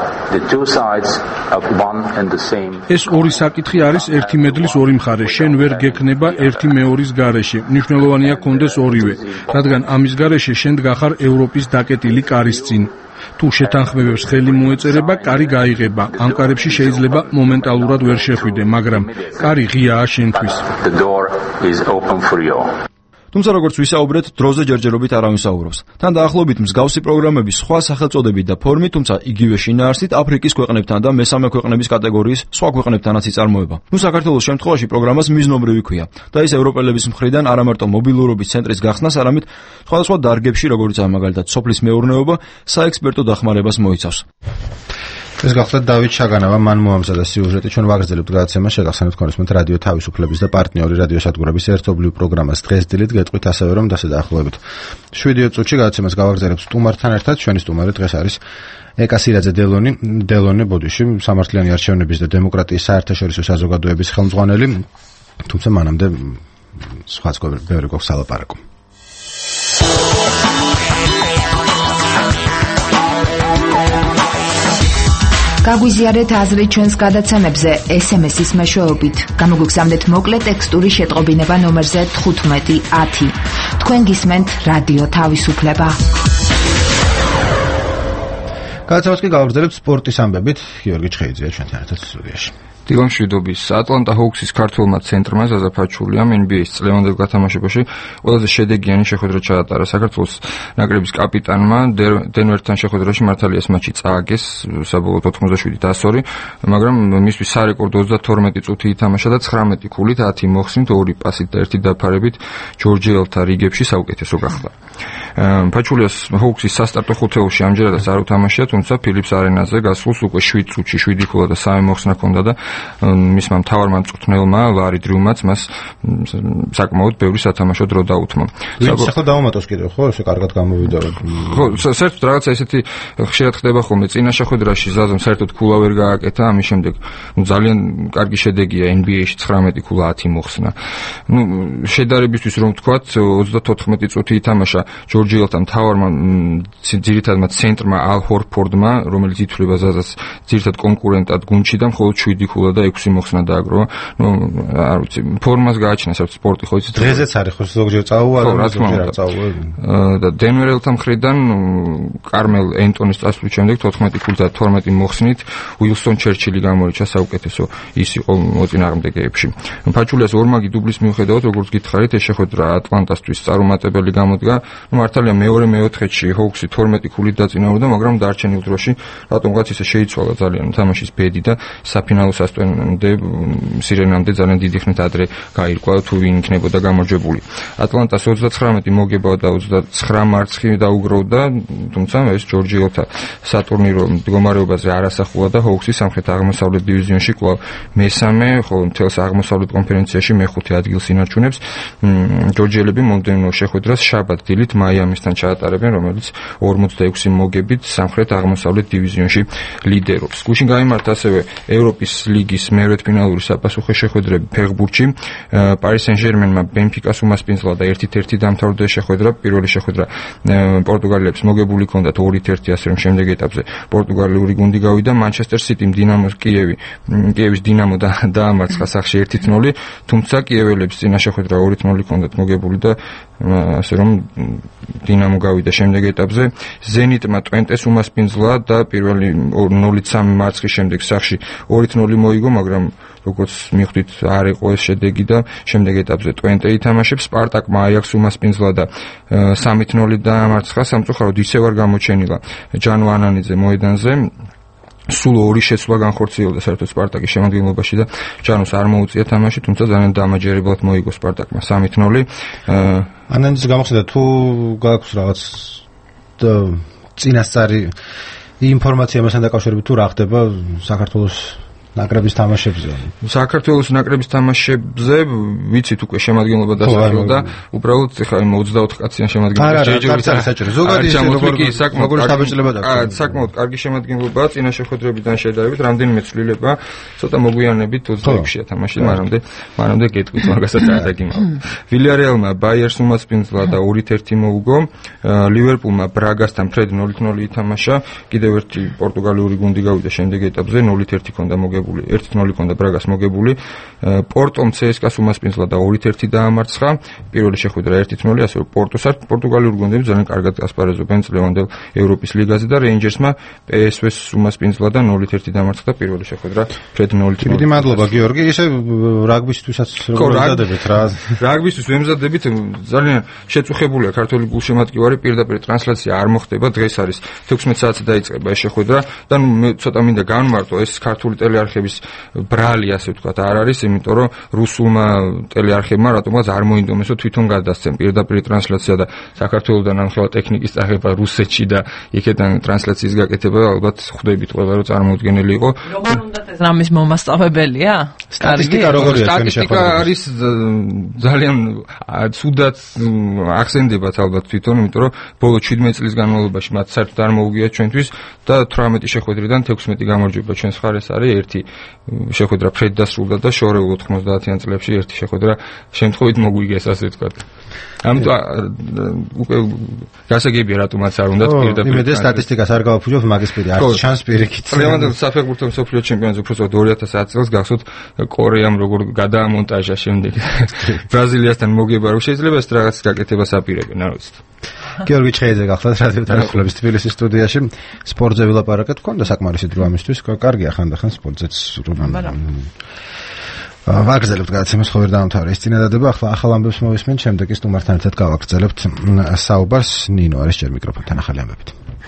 ეს ორი საკითხი არის ერთი მედლის ორი მხარე. შენ ვერ გექნება ერთი მეორის გარეშე. მნიშვნელოვანია კონდეს ორივე, რადგან ამის გარეშე შენ გახარ ევროპის დაკეტილი კარის წინ. თუ შეთანხმებებს ხელი მოეწერება, კარი გაიღება. ამ კარებში შეიძლება მომენტალურად ვერ შეხვიდე, მაგრამ კარი ღიაა შენთვის. თუმცა როგორც ვისაუბრეთ, დროზე ჯერჯერობით არავინ საუბრობს. თან დაახლოებით მსგავსი პროგრამების სხვა სახელწოდებით და ფორმით, თუმცა იგივე შინაარსით აფრიკის ქვეყნებთან და მესამე ქვეყნების კატეგორიის სხვა ქვეყნებთანაც იწარმოება. საქართველოს შემთხვევაში პროგრამას მიზნობრივი ქვია და ის ევროპელების მხრიდან არა მარტო მობილურობის ცენტრის გახსნას, არამედ სხვადასხვა დარგებში, როგორიცაა მაგალითად სოფლის მეურნეობა, საექსპერტო დახმარებას მოიცავს. ეს გახლავთ დავით ჩაგანავა, მან მოამზადა სიუჟეტი, ჩვენ ვაგრძელებთ გადაცემას, შეგახსენებთ კონსმენთ რადიო თავისუფლების და პარტნიორი რადიოსადგურების ერთობლივ პროგრამას დღეს დილით გეტყვით ასევე რომ დასაახლოებით 7 წუთში გადაცემას გავაგრძელებთ სტუმართან ერთად. ჩვენი სტუმარი დღეს არის ეკა სირაძე დელონე ბოდიში, სამართლიანი არჩევნების და დემოკრატიის საერთაშორისო საზოგადოების ხელმძღვანელი. თუმცა მანამდე სხვაც ბევრი გვაქვს სალაპარაკო. გაგვიზიარეთ აზრი ჩვენს გადაცემებზე SMS-ის მეშვეობით. გამოგვიგზავნეთ მოკლე ტექსტური შეტყობინება ნომერზე 1510. თქვენ გისმენთ რადიო თავისუფლება. გადაცემას კი გავაგრძელებთ სპორტის ამბებით. გიორგი ჩხეიძეა ჩვენთან ერთად სტუდიაში. დილა მშვიდობის. ატლანტა ჰოუქსის ქართველმა ცენტრმა ზაზა ფაჩულიამ NBA-ის წლევანდელ გათამაშებაში ყველაზე შედეგიანი შეხვედრა ჩაატარა. საქართველოს ნაკრების კაპიტანმა დენვერთან შეხვედრაში მართალიას მატჩი წააგეს საბოლოოდ 87-10, მაგრამ მისთვის სარეკორდო 32 წუთი ითამაშა და 19 ქულით 10 მოხსნით, 2 პასით და 1 დაფარებით ჯორჯიელთა რიგებში საუკეთესო გახდა. ფაჩულიას ჰოუქსის სასტარტო ხუთეულში ამჯერადაც არ უთამაშია, თუმცა ფილიპს არენაზე გასულს უკვე 7 წუთში 7 ქულა და 3 მოხსნა ჰქონდა და მისმა მთავარმა მწვრთნელმა ლარი დრიუმაც მას საკმაოდ ბევრი სათამაშო დრო დაუთმო. ვინც ახლა დაუმატოს კიდევ, ხო, ესე კარგად გამოვიდა. ხო, საერთოდ რაღაცა ესეთი ხშირად ხდება ხოლმე. წინა შეხვედრაში ზაზამ საერთოდ ქულა ვერ გააკეთა, ამის შემდეგ ძალიან კარგი შედეგია NBA-ში 19 ქულა 10 მოხსნა. შედარებისთვის რომ ვთქვათ, 34 წუთი ითამაშა ჯორჯიელთან მთავარმა ძირითადად ცენტრმა ალ ჰორფორდმა, რომელიც ითვლება ზაზას ძირითად კონკურენტად გუნდში და მხოლოდ 7 ქულა და 6 მოხსნა დააგროვა. არ ვიცი, ფორმას გააჩნია საერთოდ სპორტი, ხო იცით? დღეზეც არის ხო ზოგჯერ წაუვარ, ზოგჯერ არ წაუვარ. და დენვერელთა მხრიდან კარმელ ენტონის წასვლის შემდეგ 14 ქულით და 12 მოხსნით უილსონ ჩერჩილი გამორჩა საუკეთესო ის იყო მოწინააღმდეგეებში. ფაჩულიას ორმაგი დუბლის მიუხედავად, როგორც გითხარით, ეს შეხვედრა ატლანტასთვის წარუმატებელი გამოდგა. მართალია მეორე-მეოთხეში ჰოუქსი 12 ქულით დაწინაურდა, მაგრამ დარჩენილ დროში რატომღაც ისე შეიცვალა ძალიან თამაშის ბედი და საფინალო სასტვენამდე სირენამდე ძალიან დიდი ხნით ადრე გაირკვა თუ ვინ იქნებოდა გამარჯვებული. ატლანტას 39 მოგება და 29 მარცხი დაუგროვდა, თუმცა ეს ჯორჯიელთა სატურნირო მდგომარეობაზე არ ასახულა და ჰოუქსი სამხრეთ-აღმოსავლეთ დივიზიონში კვლავ მესამე, ხოლო მთელს აღმოსავლეთ კონფერენციაში მეხუთე ადგილს ინარჩუნებს. ჯორჯიელები მომდევნო შეხვედრას შაბათ დილით მაიამისთან ჩაატარებენ, რომელიც 46 მოგებით სამხრეთ-აღმოსავლეთ დივიზიონში ლიდერობს. გუშინ გაიმართა ასევე ევროპის ლიგის მერვედფინალური საფასუხო შეხვედრები ფეხბურთში. პარი სენ-ჟერმენმა ბენფიკას უმასპინძლა და 1-1 დამთავრდა შეხვედრა. პირველი შეხვედრა პორტუგალიელებს მოგებული ჰქონდათ 2-1, ასე რომ შემდეგ ეტაპზე პორტუგალიური გუნდი გავიდა. მანჩესტერ სიტიმ დინამოს კიევის დინამო დაამარცხა სახში 1-0, თუმცა კიეველებს წინა შეხვედრა 2-0 ჰქონდათ მოგებული და ასე რომ დინამო გავიდა შემდეგ ეტაპზე. ზენიტმა ტვენტეს უმასპინძლა და პირველი 0-3 მარცხის შემდეგ სახში 2-0 მოიგო, მაგრამ როგორც მივხვდით არ იყო ეს შედეგი და შემდეგ ეტაპზე ტვენტე ითამაშებს. სპარტაკმა აიაქსს უმასპინძლა და 3-0 დაამარცხა. სამწუხაროდ ისევ არ გამოჩენილა ჯანო ანანიძე მოედანზე. სულ 2 შეცვლა განხორციელდა საერთოდ სპარტაკის შემადგენლობაში და ჯანოს არ მოუწია თამაში, თუმცა ძალიან დამაჯერებლად მოიგო სპარტაკმა 3-0. ანანიძე გამოხსენდა თუ გააქვს რაღაც წინასწარი ინფორმაცია მასთან დაკავშირებით თუ რა ხდება საქართველოს ნაკრების თამაშებზე. საქართველოს ნაკრების თამაშებზე ვიცით უკვე შემადგენლობა დასახელდა, უბრალოდ ეხლა 24 კაციან შემადგენლობა შეჯერდა საჭირო. ზოგადი საკმაოდ კარგი შემადგენლობაა წინა შეხვედრებიდან შედარებით, რამდენიმე ცვლილება, ცოტა მოგვიანებით 26-ია თამაში, მანამდე გეტყვით მაგასაც არ დაგიმავა. ვილიარეალმა ბაიერს უმასპინძლა და 2-1 მოუგო. ლივერპულმა ბრაგასთან ფრედ 0-0 ითამაშა. კიდევ ერთი პორტუგალიური გუნდი გავიდა შემდეგ ეტაპზე 0-1 ჰქონდა მოგებული. 1-0 ჰქონდა ბრაგას მოგებული. პორტომ CSKA-ს უმასპინძლა და 2-1 დაამარცხა. პირველი შეხვედრა 1-0, ასე რომ პორტუგალიური გუნდები ძალიან კარგად ასპარეზობენ წლევანდელ ევროპის ლიგაზე და რეინჯერსმა PSV-ს უმასპინძლა და 0-1 დაამარცხა და პირველი შეხვედრა ფრედ 0-0. დიდი მადლობა გიორგი, ისე რაგბისტვისაც როგორ მზადებით რა? რაგბისტვის ვემზადებით, ძალიან შეწუხებულია ქართული გულშემატკივარი, პირდაპირ ტრანსლაცია არ მოხდება. დღეს არის 16 საათზე დაიწყება ეს შეხვედრა და მე ცოტა მინდა განვმარტო, ეს ქართული ტელეარხების ბრალი, ასე ვთქვათ, არ არის, იმიტომ რომ რუსულმა ტელეარხებმა რატომღაც არ მოინდომესო თვითონ გადასცენ პირდაპირ ტრანსლაცია და საქართველოსთან ამხელა ტექნიკის წაღება რუსეთში და იქიდან ტრანსლაციის გაკეთება, ალბათ ხვდებით ყველა რომ წარმოუდგენელი იყო. როგორ უნდათ ეს რამის მომასწავებელია? სტატისტიკა როგორია ჩვენი შეხვედრა? სტატისტიკა არის ძალიან ცუდად ახსენდებათ ალბათ თვითონ, იმიტომ რომ ბოლო 17 წლის განმავლობაში მათ საერთოდ არ მოუგია ჩვენთვის და 18 შეხვედრიდან 16 გამარჯვება ჩვენს მხარეს არის, 1 შეხვედრა ფრედ დასრულდა და შორეულ 90-იან წლებში ერთი შეხვედრა შემთხვევით მოგვიგეს, ასე ვთქვათ. ამიტომ უკვე გასაგებია რატომაც არ უნდა პირდაპირ. იმედი სტატისტიკას არ გავაფუძნებ, მაგის პირი არც ჩანს პირიქით. ლევანდოვსკი საფეხბურთო მსოფლიო ჩემპიონატზე უბრალოდ 2010 წელს გახსოვთ კორეამ როგორ გადაამონტაჟა შემდეგ ბრაზილიასთან მოგება რომ შეიძლება ეს რაღაც გაკეთებას აპირებენ, არ ვიცით. გიორგი ჩხეიძე გახლავთ რადიო თანხმობის თბილისის სტუდიაში. სპორტზე ვილაპარაკეთ, გქონდა საკმარისი დრო ამისთვის, კარგია ხანდახან სპორტზეც ვაგრძელებთ გადაცემას, ხო ვერ დაამთავრე ის წინადადება. ახლა ახალ ამბებს მოვისმენთ, შემდეგ ის სტუმართან ერთად გავაგრძელებთ საუბარს. ნინო არის ჯერ მიკროფონთან ახალი ამბებით.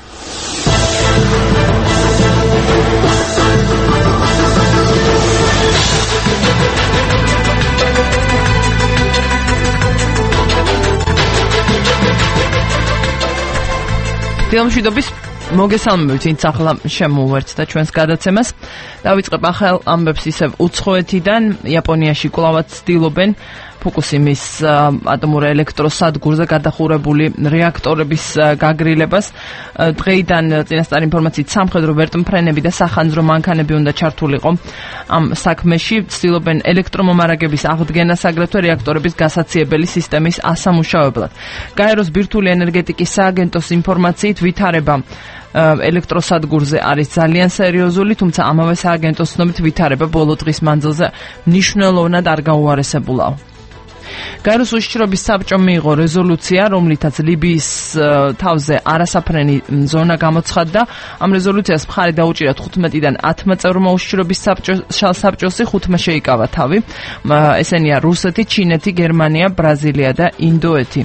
დილამშვიდობის მოგესალმებით, ვინც ახლა შემოვერთდა ჩვენს გადაცემას. დავიწყებ ახალ ამბებს ისევ უცხოეთიდან. იაპონიაში კვლავაც ცდილობენ ფუკუსიმის ატომურ ელექტროსადგურზე გადახურებული რეაქტორების გაგრილებას. დღეიდან წინასწარ ინფორმაციით სამხედრო ვერტმფრენები და სახანძრო მანქანები უნდა ჩართულიყო ამ საქმეში. ცდილობენ ელექტრომომარაგების აღდგენას, აგრეთვე რეაქტორების გასაციებელი სისტემის ასამუშავებლად. გაეროს ბირთვული ენერგეტიკის სააგენტოს ინფორმაციით ვითარება ელექტროსადგურზე არის ძალიან სერიოზული, თუმცა ამავე სააგენტოს ცნობით ვითარება ბოლო დღის მანძილზე მნიშვნელოვნად არ გაუარესებულაა. გაეროს უშიშრობის საბჭომ მიიღო რეზოლუცია, რომლითაც ლიბიის თავზე არასაფრენი ზონა გამოცხადდა. ამ რეზოლუციას მხარი დაუჭირა 15-დან 10 წევრმა უშიშრობის საბჭოსი, 5-მა შეიკავა თავი. ესენია რუსეთი, ჩინეთი, გერმანია, ბრაზილია და ინდოეთი.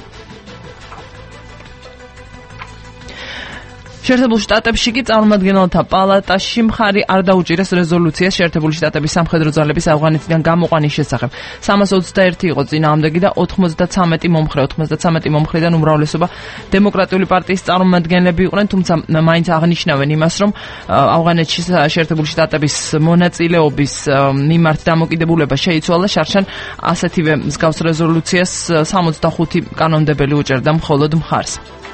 შეერთებულ შტატებში კი წარმომადგენელთა პალატაში მხარი არ დაუჭირეს რეზოლუციას შეერთებული შტატების სამხედრო ძალების ავღანეთიდან გამოყვანის შესახებ. 321 იყო წინააღმდეგი და 93 მომხრე. 93 მომხრიდან უმრავლესობა დემოკრატიული პარტიის წარმომადგენლები იყვნენ, თუმცა მაინც აღნიშნავენ იმას, რომ ავღანეთში შეერთებული შტატების მონაწილეობის მიმართ დამოკიდებულება შეიცვალა. შარშან ასეთივე მსგავს რეზოლუციას 65 კანონმდებელი უჭერდა მხოლოდ მხარს.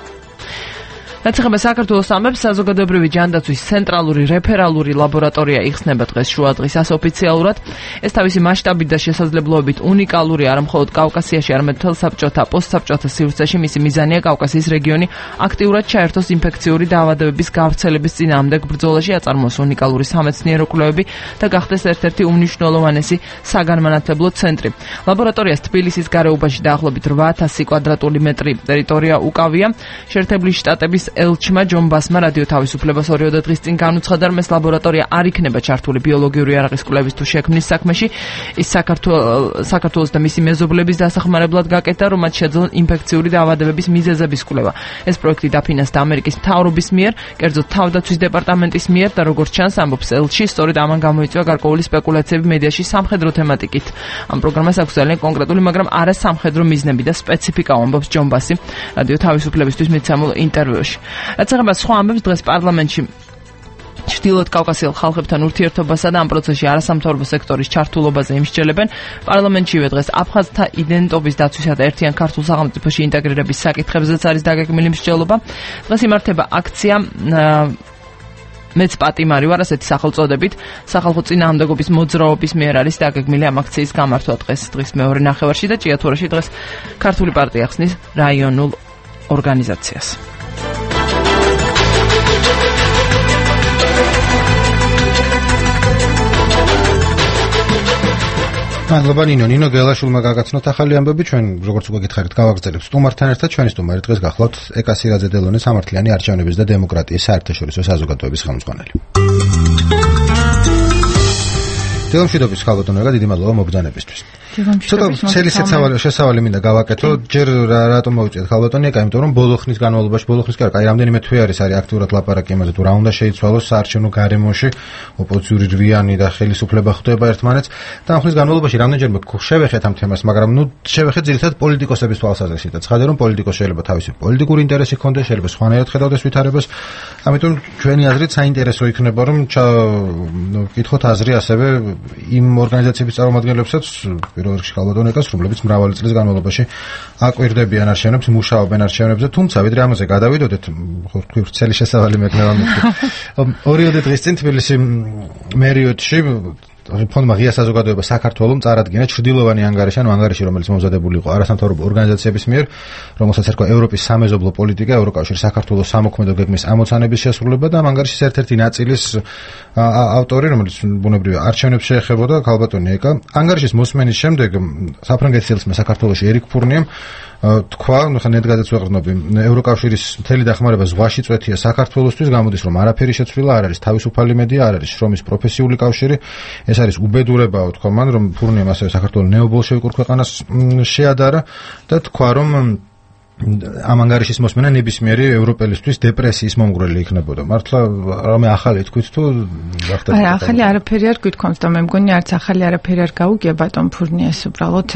რაც ეხება საქართველოს ამბებს, საზოგადოებრივი ჯანდაცვის ცენტრალური რეფერალური ლაბორატორია იხსნება დღეს შუადღის ოფიციალურად. ეს თავისი მასშტაბით და შესაძლებლობებით უნიკალური არა მხოლოდ კავკასიაში, არამედ მთელ საბჭოთა, პოსტსაბჭოთა სივრცეში. მისი მიზანია კავკასიის რეგიონი აქტიურად ჩაერთოს ინფექციური დაავადებების გავრცელების წინააღმდეგ ბრძოლაში, აწარმოოს უნიკალური სამეცნიერო კვლევები და გახდეს ერთ-ერთი უმნიშვნელოვანესი საგანმანათლებლო ცენტრი. ლაბორატორიას თბილისის გარეუბანში დაახლოებით 8000 კვადრატული მეტრი ტერიტორია უკავია. შეერთებული შტატების ელჩმა ჯონ ბასმა რადიო თავისუფლებას 2 დღის წინ განუცხადა, რომ ეს ლაბორატორია არ იქნება ჩართული ბიოლოგიური იარაღის კვლევის თუ შექმნის საქმეში. ის საქართველოს და მისი მეზობლების დასახმარებლად გაკეთდა, რომ მათ შეძლონ ინფექციური დაავადებების მიზეზების კვლევა. ეს პროექტი დაფინანსდა ამერიკის მთავრობის მიერ, კერძოდ თავდაცვის დეპარტამენტის მიერ და როგორც ჩანს, ამბობს ელჩი, სწორედ ამან გამოიწვია გარკვეული სპეკულაციები მედიაში სამხედრო თემატიკით. ამ პროგრამას აქვს ძალიან კონკრეტული, მაგრამ არა სამხედრო მიზნები და სპეციფიკა, ამბობს ჯონ ბასი რადიო თავისუფლებისთვის მიცემულ ინტერვიუში. რაც ეხება სხვა ამბებს, დღეს პარლამენტში ჩრდილოეთ კავკასიელ ხალხებთან ურთიერთობასა და ამ პროცესში არასამთავრობო სექტორის ჩართულობაზე იმსჯელებენ. პარლამენტშივე დღეს აფხაზთა იდენტობის დაცვისა და ერთიან ქართულ სახელმწიფოში ინტეგრირების საკითხებზეც არის დაგეგმილი მსჯელობა. დღეს იმართება აქცია მეც პატიმარი ვარ, ასეთი სახელწოდებით. სახალხო წინააღმდეგობის მოძრაობის მიერ არის დაგეგმილი ამ აქციის გამართვა დღის მეორე ნახევარში და ჭიათურაში დღეს ქართული პარტია ხსნის რაიონულ ორგანიზაციას. მადლობა ნინო გელაშვილმა გაგაცნოთ ახალი ამბები. ჩვენ როგორც უკვე გითხარით, გავაგრძელებთ სტუმართან ერთად. ჩვენი სტუმარი დღეს გახლავთ ეკასირაძე დელონე, სამართლიანი არჩევნების და დემოკრატიის საერთაშორისო საზოგადოების ხელმძღვანელი. დილამშვიდობის ხალბატონო, დიდი მადლობა მობრძანებისთვის. ცოტა ცელი შესავალი მინდა გავაკეთო. ჯერ რატომ მოვიწევთ ხალბატონია, იმიტომ რომ ბოლო ხნის განმავლობაში, აი რამდენიმე თვე არის აქტიურად ლაპარაკი იმაზე, თუ რა უნდა შეიცვალოს საარჩევნო გარემოში, ოპოზიციური რვიანი და ხელისუფლება ხვდება ერთმანეთს და ამ ხნის განმავლობაში რამდენჯერმე შევეხეთ ამ თემას, მაგრამ შევეხეთ ძირითადად პოლიტიკოსების თვალსაზრისით. ცხადია, რომ პოლიტიკოსი შეიძლება თავისი პოლიტიკური ინტერესი ჰქონდეს, შეიძლება სხვანაირად ხედავდეს ვითარებას. ამიტომ ჩვენი აზრით საინტერესო იქნება, რომ ვკითხოთ აზრი ასევე იმ ორგანიზაციების წარმომადგენლებსაც, პირველ რიგში ქალბატონ ეკას, რომლებიც მრავალი წლის განმავლობაში აკვირდებიან არჩევნებს, მუშაობენ არჩევნებზე, თუმცა ვიდრე ამაზე გადავიდოდეთ, ხო თქვი ვრცელი შესავალი მექნება მეთქი. ორიოდე დღის წინ თბილისი მერიოდში ფონდმა ღია საზოგადოება საქართველოს წარადგინა ჩრდილოვანი ანგარიში, ანუ ანგარიში, რომელიც მომზადებული იყო არასამთავრობო ორგანიზაციების მიერ, რომელსაც ერქვა ევროპის სამეზობლო პოლიტიკა, ევროკავშირი საქართველოს სამოქმედო გეგმის ამოცანების შესრულება და ამ ანგარიშის ერთ-ერთი ნაწილის ავტორი, რომელიც ბუნებრივია არჩევნებს შეეხებოდა, ქალბატონი ეკა. ანგარიშის მოსმენის შემდეგ საფრანგეთის ელჩმა საქართველოში ერიკ ფურნიემ თქვა, ხან ნედგადაც ვეყრდნობი, ევროკავშირის მთელი დახმარება ზღვაში წვეთია საქართველოსთვის, გამოდის რომ არაფერი შეცვლილა არ არის, თავისუფალი მედია არ არის, შრომის პროფესიული კავშირი, ეს არის უბედურებაო, თქვა მან, რომ ფურნიემ ასევე საქართველოს ნეობოლშევიკურ ქვეყანას შეადარა და თქვა, რომ ამ ანგარიშის მოსმენა ნებისმიერი ევროპელისთვის დეპრესიის მომგვრელი იქნებოდა. მართლა რამე ახალი თქვით თუ არა, ახალი არაფერი არ გითქვამს და მე მგონი არც ახალი არაფერი არ გაუგია ბატონ ფურნიეს, უბრალოდ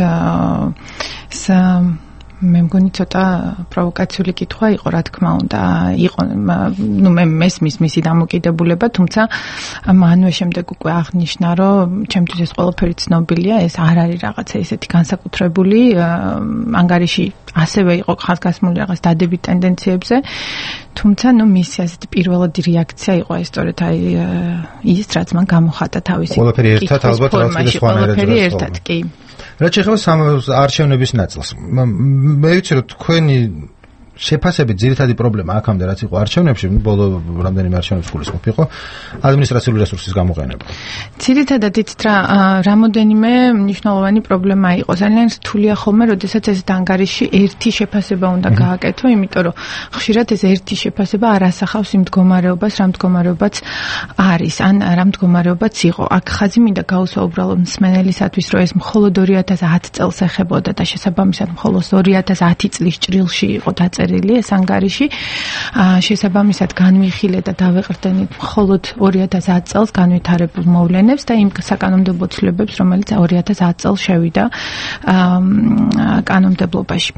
მე მგონი ცოტა პროვოკაციული კითხვა იყო, რა თქმა უნდა, იყო, მე მესმის მისი დამოკიდებულება, თუმცა მანვე შემდეგ უკვე აღნიშნა, რომ ჩემთვის ეს ყველაფერი ცნობილია, ეს არ არის რაღაცა ისეთი განსაკუთრებული, ანგარიში ასევე იყო ხაზგასმული რაღაც დადებით ტენდენციებზე, თუმცა მისი ასეთი პირველადი რეაქცია იყო ეს სწორედ ის, რაც მან გამოხატა თავისი ყველაფერი ერთად ალბათ რაღაც კიდე სხვანაირად ყველაფერი ერთად კი რაც შეეხება არჩევნების ნაწილს. მე ვიცი რომ თქვენი შეფასებით ძირითადი პრობლემა აქამდე რაც იყო არჩევნებში, ბოლო რამდენიმე არჩევნებს გულისხმობ იყო ადმინისტრაციული რესურსის გამოყენება. ძირითადად იცით რა, რამოდენიმე მნიშვნელოვანი პრობლემა იყო. ძალიან რთულია ხოლმე, როდესაც ეს ანგარიში ერთი შეფასება უნდა გააკეთო, იმიტომ რომ ხშირად ეს ერთი შეფასება არ ასახავს იმ მდგომარეობას, რა მდგომარეობაც არის, ან რა მდგომარეობაც იყო. აქ ხაზი მინდა გაუსვა უბრალოდ მსმენელისათვის, რომ ეს მხოლოდ 2010 წელს ეხებოდა და შესაბამისად მხოლოდ 2010 წლის ჭრილში იყო დაწერილი ეს ანგარიში, შესაბამისად განვიხილეთ და დავეყრდენით მხოლოდ 2010 წელს განვითარებულ მოვლენებს და იმ საკანონმდებლო ცვლილებებს, რომელიც 2010 წელს შევიდა კანონმდებლობაში.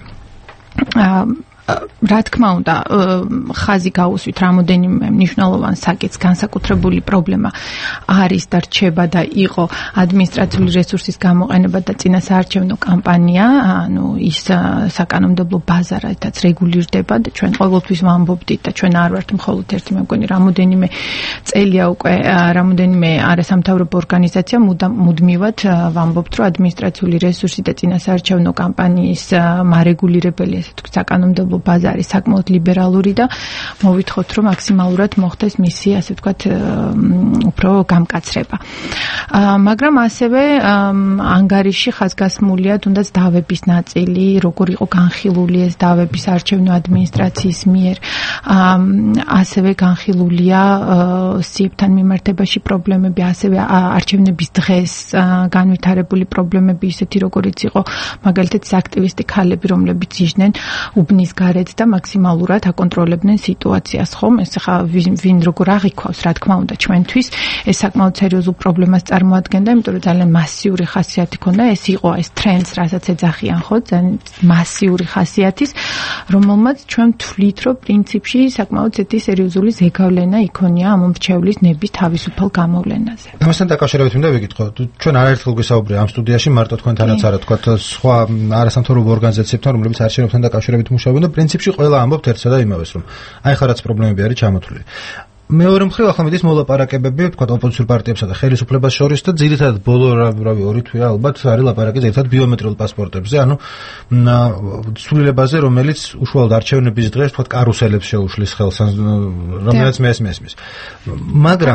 რა თქმა უნდა, ხაზი გაუსვით რამოდენიმე მნიშვნელოვან საკითხს, განსაკუთრებული პრობლემა არის და რჩება და იყო ადმინისტრაციული რესურსის გამოყენება და წინასაარჩევნო კამპანია, ანუ ის საკანონმდებლო ბაზა, რაითაც რეგულირდება და ჩვენ ყოველთვის ვამბობდით და ჩვენ არ ვართ მხოლოდ ერთი, მე მგონი რამოდენიმე წელია უკვე რამოდენიმე არასამთავრობო ორგანიზაცია მუდმივად ვამბობთ, რომ ადმინისტრაციული რესურსი და წინასაარჩევნო კამპანიის მარეგულირებელი, ესე ვთქვით, საკანონმდებლო ბაზა არის საკმაოდ ლიბერალური და მოვითხოვთ, რომ მაქსიმალურად მოხდეს მისი, ასე ვთქვათ, უფრო გამკაცრება. მაგრამ ასევე ანგარიში ხაზგასმულია თუნდაც დავების ნაწილი, როგორ იყო განხილული ეს დავების არჩევნო ადმინისტრაციის მიერ, ასევე განხილულია სიებთან მიმართებაში პრობლემები, ასევე არჩევნების დღეს განვითარებული პრობლემები, ისეთი როგორიც იყო მაგალითად აქტივისტი ქალები, რომლებიც იჯდნენ უბნის გარეთ და მაქსიმალურად აკონტროლებდნენ სიტუაციას, ხომ? ეს ხა ვინ როგორ აღიქვავს, რა თქმა უნდა, ჩვენთვის ეს საკმაოდ სერიოზულ პრობლემას წარმოადგენდა, იმიტომ რომ ძალიან მასიური ხასიათი ჰქონდა, ეს იყო ეს ტრენდს, რასაც ეძახიან, ხო, ძალიან მასიური ხასიათის, რომელმაც ჩვენ ვთვლით, რომ პრინციპში საკმაოდ ცეთი სერიოზული ზეგავლენა იქონია ამ მრჩევლის ნების თავისუფალ გამოვლენაზე. ამასთან დაკავშირებით მინდა ვიკითხო, ჩვენ არაერთხელ გვისაუბრე ამ სტუდიაში, მარტო თქვენთანაც არა, თქვა სხვა არასამთავრობო ორგანიზაციებთან, რომლებიც არჩევნებთან დაკავშირებით მუშაობენ და პრინციპში ყველა ამბობთ ერთსა და იმავეს, რომ აი ხა რაც პრობლემები არის ჩამოთვლილი. მეორე მხრივ ახლა მიდის მოლაპარაკებები, თქვა ოპოზიციურ პარტიებსა და ხელისუფლებას შორის და ძირითადად ბოლო რავი 2 თვეა ალბათ არის ლაპარაკი ძირითადად ბიომეტრიულ პასპორტებზე, ანუ ცვლილებაზე, რომელიც უშუალოდ არჩევნების დღეს თქვა კარუსელებს შეუშლის ხელს, რომელსაც მე მესმის. მაგრამ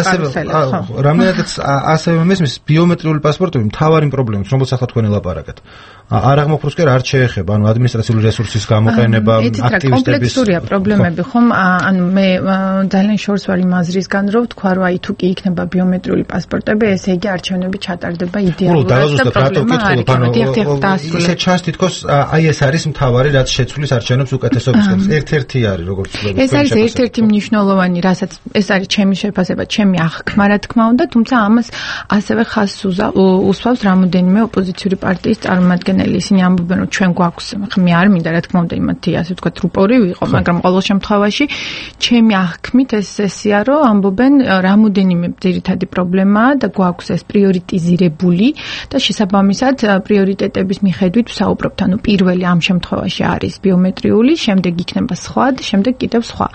ასევე მესმის ბიომეტრიული პასპორტები მთავარი პრობლემით, რომელსაც ახლა თქვენი ლაპარაკეთ. არ აღმოფხვროს კი არ შეეხება, ანუ ადმინისტრაციული რესურსის გამოყენება, აქტივისტების კომპლექსურია პრობლემები, ხომ? ანუ მე ძალიან შორს ვარ იმ აზრისგან, რომ თქვა, რომ აი თუ კი იქნება ბიომეტრიული პასპორტები, ესე იგი არჩევნები ჩატარდება იდეალურად და პრობლემა არ იქნება. ისე ჩანს თითქოს აი ეს არის მთავარი, რაც შეცვლის არჩევნებს უკეთესობისკენ. ერთ-ერთი არის, როგორც ვთქვი. ეს არის ერთ-ერთი მნიშვნელოვანი, რასაც ეს არის ჩემი შეფასება, ჩემი აღქმა, რა თქმა უნდა, თუმცა ამას ასევე ხაზს უსვავს რამოდენიმე ოპოზიციური პარტიის წარმომადგენელი. ისინი ამბობენ, რომ ჩვენ გვაქვს, მე არ მინდა რა თქმა უნდა იმათი, ასე ვთქვათ, რუპორი ვიყო, მაგრამ ყოველ შემთხვევაში ჩემი აღქმით ეს წესია, რომ ამბობენ რამოდენიმე ძირითადი პრობლემაა და გვაქვს ეს პრიორიტიზირებული და შესაბამისად პრიორიტეტების მიხედვით ვსაუბრობთ. ანუ პირველი ამ შემთხვევაში არის ბიომეტრიული, შემდეგ იქნება სხვა და შემდეგ კიდევ სხვა.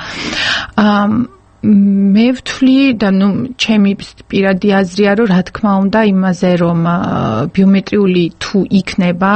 მე ვთვლი და ჩემი პირადი აზრია, რომ რა თქმა უნდა იმაზე, რომ ბიომეტრიული თუ იქნება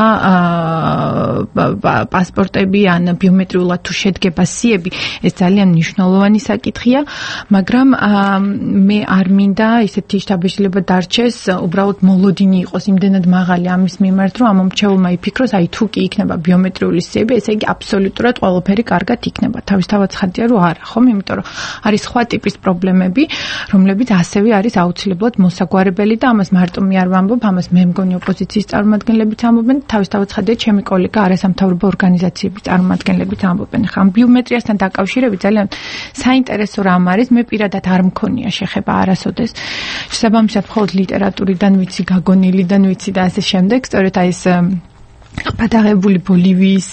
პასპორტები ან ბიომეტრიულად თუ შედგება სიები, ეს ძალიან მნიშვნელოვანი საკითხია, მაგრამ მე არ მინდა ისეთი შთაბეჭდილება დარჩეს, უბრალოდ მოლოდინი იყოს იმდენად მაღალი ამის მიმართ, რომ ამ მომრჩეულმა იფიქროს, აი თუ კი იქნება ბიომეტრიული სიები, ესე იგი აბსოლუტურად ყველაფერი კარგად იქნება. თავისთავად ცხადია, რომ არა, ხომ? იმიტომ რომ არის სხვა ტიპის პრობლემები, რომლებიც ასევე არის აუცილებლად მოსაგვარებელი და ამას მარტო მე არ ვამბობ, ამას მე მგონი ოპოზიციის წარმომადგენლებიც ამბობენ, თავისთავად ცხადია ჩემი კოლეგა არასამთავრობო ორგანიზაციების წარმომადგენლებიც ამბობენ. ხა ამ ბიომეტრიასთან დაკავშირებით ძალიან საინტერესო რამ არის, მე პირადად არ მქონია შეხება არასოდეს. შესაბამისად, მხოლოდ ლიტერატურიდან ვიცი, გაგონილიდან ვიცი და ასე შემდეგ, სწორედ აი ეს პატაღებული ბოლივიის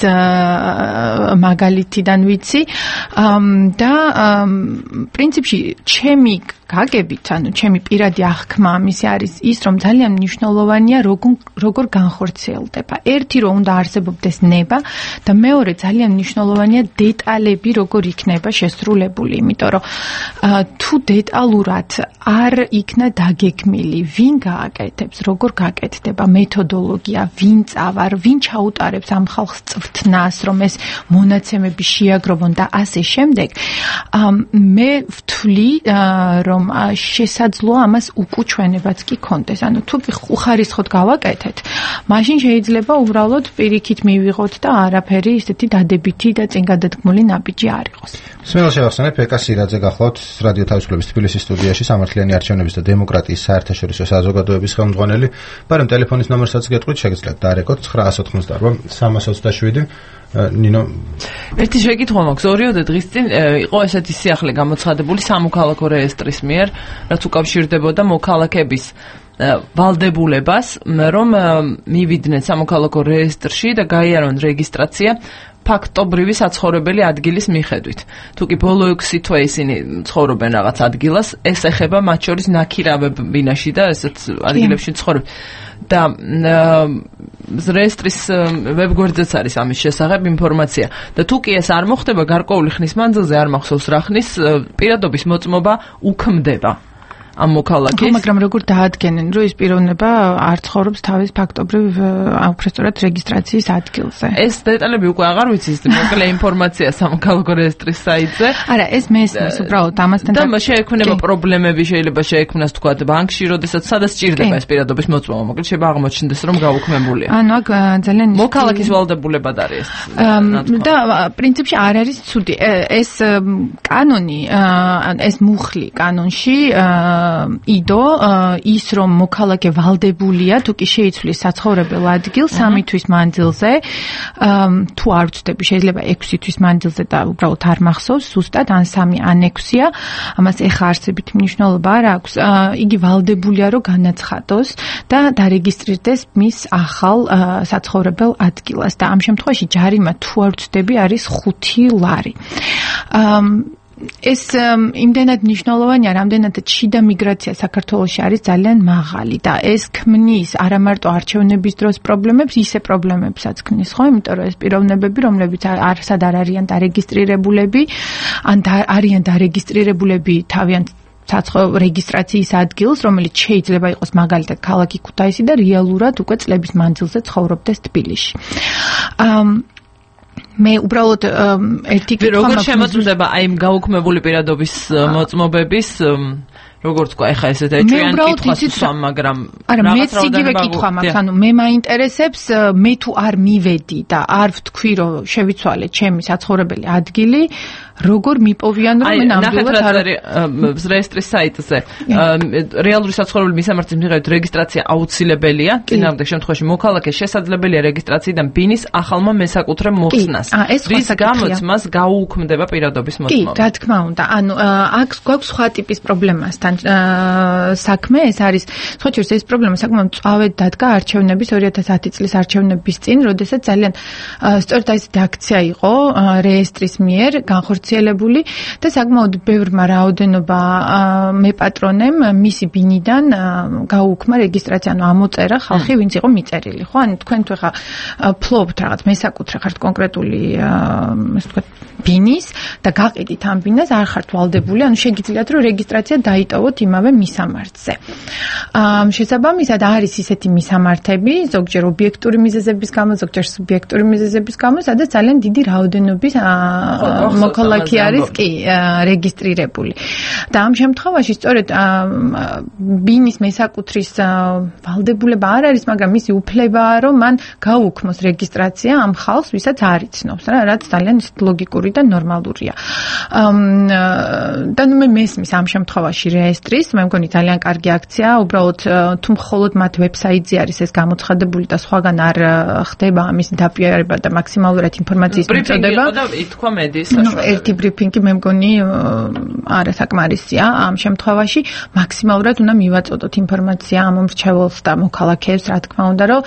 მაგალითიდან ვიცი და პრინციპში ჩემი გაგებით, ანუ ჩემი პირადი აღქმა ამისი არის ის, რომ ძალიან მნიშვნელოვანია როგორ განხორციელდება. ერთი რომ უნდა არსებობდეს ნება და მეორე ძალიან მნიშვნელოვანია დეტალები როგორ იქნება შესრულებული, იმიტომ რომ თუ დეტალურად არ იქნა დაგეგმილი, ვინ გააკეთებს, როგორ გააკეთდება მეთოდოლოგია, ვინ წავარ, ვინ ჩაუტარებს ამ ხალხს წვრთნას, რომ ეს მონაცემები შეაგროვონ და ასე შემდეგ, მე ვთვლი, რომ შესაძლოა ამას უკუჩვენებაც კი კონდეს. ანუ თუ უხარისხოდ გავაკეთეთ, მაშინ შეიძლება უბრალოდ პირიქით მივიღოთ და არაფერი ისეთი დადებითი და წინგადადგმული ნაბიჯი არ იყოს. სმელა შევახსენებ, ეკა სირაძე გახლავთ რადიო თავისუფლების თბილისის სტუდიაში, სამართლიანი არჩევნების და დემოკრატიის საერთაშორისო საზოგადოების ხელმძღვანელი. ბარემ ტელეფონის ნომერსაც გეტყვით, შეგიძლიათ დაარეკოთ 988 327. ნინო, ერთი შეკითხვა მაქვს. ორიოდე დღის წინ იყო ესეთი სიახლე გამოცხადებული სამოქალაქო რეესტრის მიერ, რაც უკავშირდებოდა მოქალაქების ვალდებულებას, რომ მივიდნენ სამოქალაქო რეესტრში და გაიარონ რეგისტრაცია ფაქტობრივი საცხოვრებელი ადგილის მიხედვით. თუ კი ბოლო 6 თვე ისინი ცხოვრობენ რაღაც ადგილას, ეს ეხება მათ შორის ნაქირავებინაში და ესეთ ადგილებში ცხოვრობენ. და რეესტრის ვებგვერდზეც არის ამის შესახებ ინფორმაცია. და თუ კი ეს არ მოხდება გარკვეული ხნის მანძილზე, არ მახსოვს რა ხნის, პირადობის მოწმობა უქმდება ამ მოქალაქეს. მაგრამ როგორ დაადგენენ, რომ ის პიროვნება არ ცხოვრობს თავის ფაქტობრივ უბრალოდ რეგისტრაციის ადგილზე? ეს დეტალები უკვე აღარ ვიცი, მოკლე ინფორმაცია სამოქალაქო რეესტრის საიტზე. არა, ეს მესმის უბრალოდ ამასთან და შეექმნება პრობლემები, შეიძლება შეექმნას თქვა ბანკში, როდესაც სადაც ჭირდება ეს პირადობის მოწმობა, მოკლედ შეიძლება აღმოჩნდეს, რომ გაუქმებულია. ანუ აქ ძალიან მოქალაქის ვალდებულებად არის ეს. და პრინციპში არ არის ცუდი. ეს კანონი, ეს მუხლი კანონში იდო ის რომ მოქალაქე ვალდებულია თუ კი შეიცვლის საცხოვრებელ ადგილს 3 თვის მანძილზე, თუ არ ვცდები შეიძლება 6 თვის მანძილზე და უბრალოდ არ მახსოვს ზუსტად, ან 3 ან 6-ია, ამას ეხა არსებით მნიშვნელობა არ აქვს, იგი ვალდებულია რომ განაცხადოს და დარეგისტრირდეს მის ახალ საცხოვრებელ ადგილას და ამ შემთხვევაში ჯარიმა თუ არ ვცდები არის 5 ლარი. ეს იმდენად მნიშვნელოვანია, რამდენადაც შიდა მიგრაცია საქართველოში არის ძალიან მაღალი და ეს ქმნის არა მარტო არჩევნების დროს პრობლემებს, ისე პრობლემებსაც ქმნის, ხო? იმიტომ რომ ეს პიროვნებები, რომლებიც არასად არ არიან დარეგისტრირებულები, ან არიან დარეგისტრირებულები თავიანთ რეგისტრაციის ადგილს, რომელიც შეიძლება იყოს მაგალითად ქალაქი ქუთაისი და რეალურად უკვე წლების მანძილზე ცხოვრობდეს თბილისში. მე უბრალოდ ერთი კითხვა როგორ შემოწმდება აი იმ გაუქმებული პირადობის მოწმობების როგორც თქვა ეხა ესეთ ეჭვიან კითხვას, მაგრამ არა, მეც იგივე კითხვა მაქვს, ანუ მე მაინტერესებს, მე თუ არ მივედი და არ ვთქვი, რომ შევიცვალე ჩემი საცხოვრებელი ადგილი, როგორ მიპოვიან, რომ მე ნამდვილად არ რეესტრის საიტზე რეალური საცხოვრებელი მისამართის მიხედვით რეგისტრაცია აუცილებელია, წინააღმდეგ შემთხვევაში მოქალაქეს შესაძლებელია რეგისტრაციიდან ბინის ახალმა მესაკუთრე მოხსნას. რის გამოც მას გაუქმდება პირადობის მოწმობა. კი, რა თქმა უნდა. ანუ აქ გვაქვს სხვა ტიპის პრობლემასთან საქმე, ეს არის სხვაჩვენს ეს პრობლემა საკმაოდ წავედ დადგა არჩევნების 2010 წლის არჩევნების წინ, როდესაც ძალიან სწორედ ეს აქცია იყო რეესტრის მიერ განხორციელებული განხორციელებული და საკმაოდ ბევრმა რაოდენობა მეპატრონემ მისი ბინიდან გაუქმა რეგისტრაცია, ანუ ამოწერა ხალხი, ვინც იყო მიწერილი, ხო? ანუ თქვენ თუ ხა ფლობთ რაღაც მესაკუთრე ხართ კონკრეტული ასე ვთქვათ ბინის და გაყიდით ამ ბინას, არ ხართ ვალდებული, ანუ შეგიძლიათ რომ რეგისტრაცია დაიტოვოთ იმავე მისამართზე. შესაბამისად არის ისეთი მისამართები, ზოგჯერ ობიექტური მიზეზების გამო, ზოგჯერ სუბიექტური მიზეზების გამო, სადაც ძალიან დიდი რაოდენობის მოქალაქე არის კი რეგისტრირებული. და ამ შემთხვევაში სწორედ ბინის მესაკუთრის ვალდებულება არ არის, მაგრამ მისი უფლებაა, რომ მან გაუქმოს რეგისტრაცია ამ ხალხს, ვისაც არ იცნობს, რაც ძალიან ლოგიკური და ნორმალურია. და მე მესმის ამ შემთხვევაში რეესტრის, მე მგონი ძალიან კარგი აქცია, უბრალოდ თუ მხოლოდ მათ ვებსაიტზე არის ეს გამოცხადებული და სხვაგან არ ხდება ამის დაპირება და მაქსიმალურად ინფორმაციის მიწოდება. ითქვა მედიის საშუალებით. ერთი ბრიფინგი მე მგონი არასაკმარისია ამ შემთხვევაში, მაქსიმალურად უნდა მივაწოდოთ ინფორმაცია ამ მრჩეველს და მოქალაქეებს, რა თქმა უნდა, რომ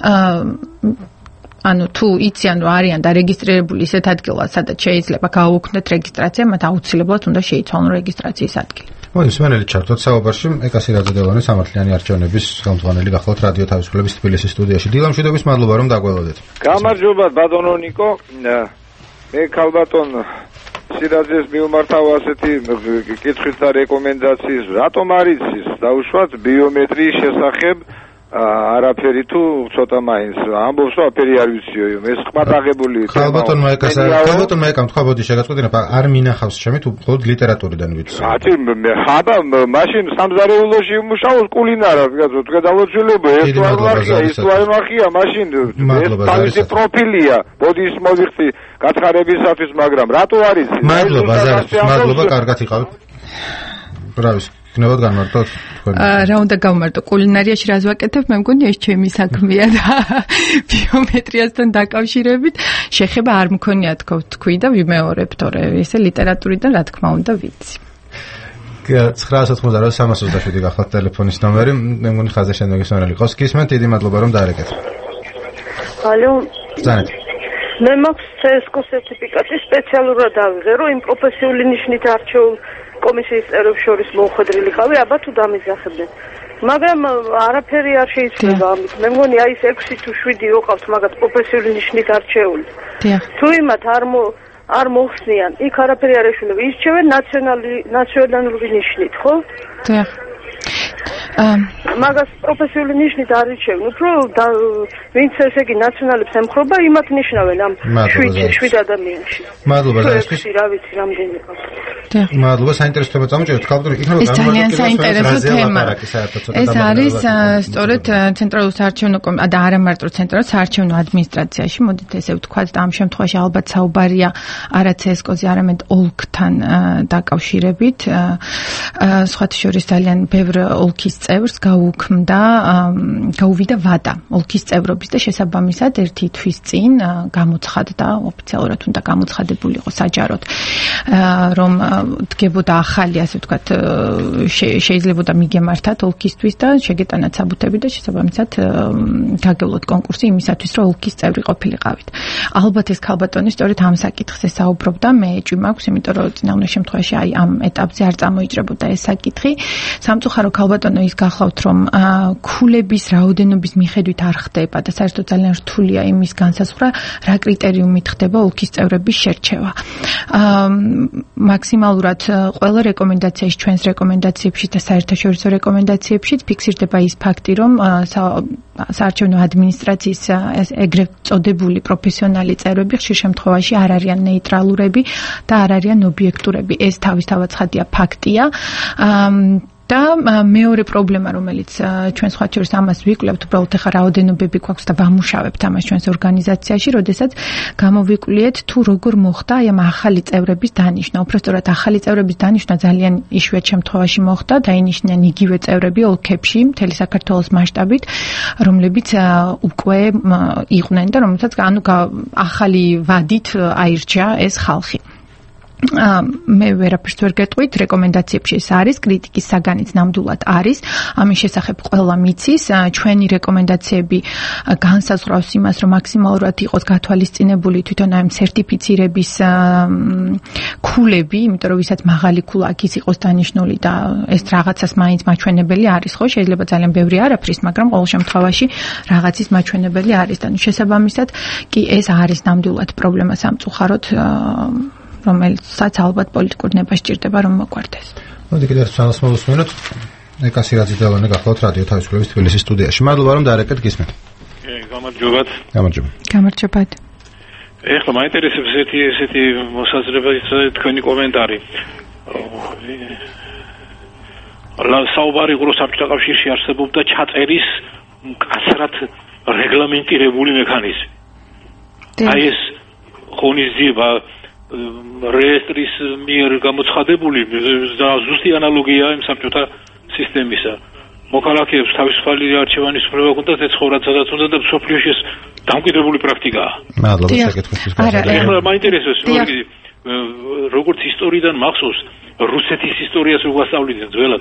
ანუ თუ იციან რომ არიან დარეგისტრირებული ისეთ ადგილას, სადაც შეიძლება გაუქმნათ რეგისტრაცია, მათ აუცილებლად უნდა შეიცვალონ რეგისტრაციის ადგილი. მოდი სმენელი ჩართოთ საუბარში. ეკასი რაძედელოვანი სამართლიანი არჩევნების ხელმძღვანელი გახლავთ რადიო თავისუფლების თბილისის სტუდიაში. დილა მშვიდობის მადლობა რომ დაგველოდეთ. გამარჯობა ბატონო ნიკო. მე ქალბატონ სირაძეს მივმართავ ასეთი კითხვით და რეკომენდაციის, რატომ არის ის დაუშვათ ბიომეტრიის შესახებ არაფერი თუ ცოტა მაინც ამბობს რომ აფერი არ ვიციო ეს ყმადაღებული ხალბატონმა ეკამ თქვა ბოდი შეგაწყვეტინა არ მინახავს ჩემი თუ მხოლოდ ლიტერატურიდან ვიცი ათი ხაბა მაშინ სამზარეულოში მუშაობს კულინარად გაზო თქვენ დავუძლებო ეს ვარმახია მაშინ ეს თავისი პროფილია ბოდის მოვიხდი გაცხარებისათვის მაგრამ რატო არის მადლობა კარგად იყავით ბრავოს ნებოდ განმარტოთ რა უნდა გავმარტო კულინარიაში რას ვაკეთებ მე მგონი ეს ჩემი საქმეა და ბიომეტრიასთან დაკავშირებით შეხება არ მქონია თქვი და ვიმეორებ თორე ესე ლიტერატურიდან რა თქმა უნდა ვიცი 988 გახლავთ ტელეფონის ნომერი მე მგონი ხაზზე შემდეგი იყოს გისმენთ დიდი მადლობა რომ დაარეკეთ ალო ზანეთ მე მაქვს CSGO სერტიფიკატი სპეციალურად ავიღე რომ იმ პროფესიული ნიშნით არჩეულ კომისიის წევრებს შორის მოუხედრილი ყავი, აბა თუ დამიზახებდნენ. მაგრამ არაფერი არ შეიძლება ამით. მე მგონი აი ეს 6 თუ 7 რო ყავთ მაგათ პროფესიული ნიშნით არჩეული. თუ იმათ არ მოხსნიან, იქ არაფერი არ ეშველება. ისჩევენ ნაციონალური ნიშნით, ხო? დიახ. მაგას პროფესიული ნიშნით არ ირჩევენ. უფრო ვინც ესე იგი ნაციონალებს ემხრობა, იმათ ნიშნავენ ამ 7 ადამიანში. მადლობა დაისთვის. რა ვიცი, რამდენი ყავთ. მადლობა საინტერესო თემა წამოჭერეთ. ქალბატონო, იქნება ძალიან საინტერესო თემა. ეს არის სწორედ ცენტრალურ საარჩევნო და არა მარტო ცენტრალურ საარჩევნო ადმინისტრაციაში, მოდით ესე ვთქვათ, და ამ შემთხვევაში ალბათ საუბარია არა CSGO-ზე, არამედ ოლქთან დაკავშირებით. სხვათა შორის ძალიან ბევრ ოლქის წევრს გაუვიდა ვადა ოლქის წევრობის და შესაბამისად ერთი თვის წინ გამოცხადდა ოფიციალურად უნდა გამოცხადებულიყო საჯაროდ რომ დგებოდა ახალი ასე ვთქვათ შეიძლებოდა მიგემართათ ოლქისთვის და შეგეტანათ საბუთები და შესაბამისად გაგევლოთ კონკურსი იმისათვის რომ ოლქის წევრი ყოფილიყავით. ალბათ ეს ქალბატონი სწორედ ამ საკითხზე საუბრობდა, მე ეჭვი მაქვს, იმიტომ რომ წინააღმდეგ შემთხვევაში აი ამ ეტაპზე არ წამოიჭრებოდა ეს საკითხი. სამწუხარო ქალბატონო ის გახლავთ რომ ქულების რაოდენობის მიხედვით არ ხდება და საერთოდ ძალიან რთულია იმის განსაზღვრა რა კრიტერიუმით ხდება ოლქის წევრების შერჩევა. მაქსიმალურად ყველა რეკომენდაციაში ჩვენს რეკომენდაციებში და საერთაშორისო რეკომენდაციებში ფიქსირდება ის ფაქტი რომ საარჩევნო ადმინისტრაციის ეგრეთ წოდებული პროფესიონალი წევრები ხშირ შემთხვევაში არ არიან ნეიტრალურები და არ არიან ობიექტურები. ეს თავისთავად ცხადია ფაქტია. და მეორე პრობლემა რომელიც ჩვენ სხვა შორის ამას ვიკვლევთ უბრალოდ ახლა რაოდენობები გვაქვს და ვამუშავებთ ამას ჩვენს ორგანიზაციაში, როდესაც გამოვიკვლიეთ თუ როგორ მოხდა აი ამ ახალი წევრების დანიშვნა. უბრალოდ ახალი წევრების დანიშვნა ძალიან იშვიათ შემთხვევაში მოხდა, დაინიშნიან იგივე წევრები ოლქებში, მთელი საქართველოს მასშტაბით, რომლებიც უკვე იყვნენ და რომელსაც ახალი ვადით აირჩა ეს ხალხი. მე ვერაფერს ვერ გეტყვით, რეკომენდაციებში ეს არის, კრიტიკის საგანიც ნამდვილად არის. ამის შესახებ ყველა მიცის, ჩვენი რეკომენდაციები განსაზღვრავს იმას, რომ მაქსიმალურად იყოს გათვალისწინებული თვითონ ამ სერტიფიცირების ქულები, იმიტომ რომ ვისაც მაღალი ქულა აქ ის იყოს დანიშნული და ეს რაღაცას მაინც მაჩვენებელი არის, ხო? შეიძლება ძალიან ბევრი არაფრის, მაგრამ ყოველ შემთხვევაში რაღაცის მაჩვენებელი არის და შესაბამისად კი ეს არის ნამდვილად პრობლემა სამწუხაროდ, რომელსაც ალბათ პოლიტიკურ ნება სჭირდება რომ მოგვარდეს. მოდი კიდევ ცალს მოვუსმენოთ. ეკა სირაძიდელონე გახლავთ რადიო თავისუფლების თბილისის სტუდიაში. მადლობა რომ დაარეკეთ გისმენთ. გამარჯობათ. გამარჯობათ. ეხლა მაინტერესებს ესეთი მოსაზრება თქვენი კომენტარი. საუბარი იყო საბჭოთა კავშირში არსებობდა ჩაწერის მკაცრად რეგლამენტირებული მექანიზმი. აი ეს ღონისძიება რეესტრის მიერ გამოცხადებული და ზუსტი ანალოგია იმ საბჭოთა სისტემისა. მოქალაქეებს თავისუფალი არჩევანის უფლება ჰქონდათ ეცხოვრათ სადაც უნდა და სოფლიოში ეს დამკვიდრებული პრაქტიკაა. მადლობა საკითხისთვის გასაგებია. ეხლა მაინტერესებს როგორც ისტორიიდან მახსოვს რუსეთის ისტორიას რო გვასწავლიდან ძველად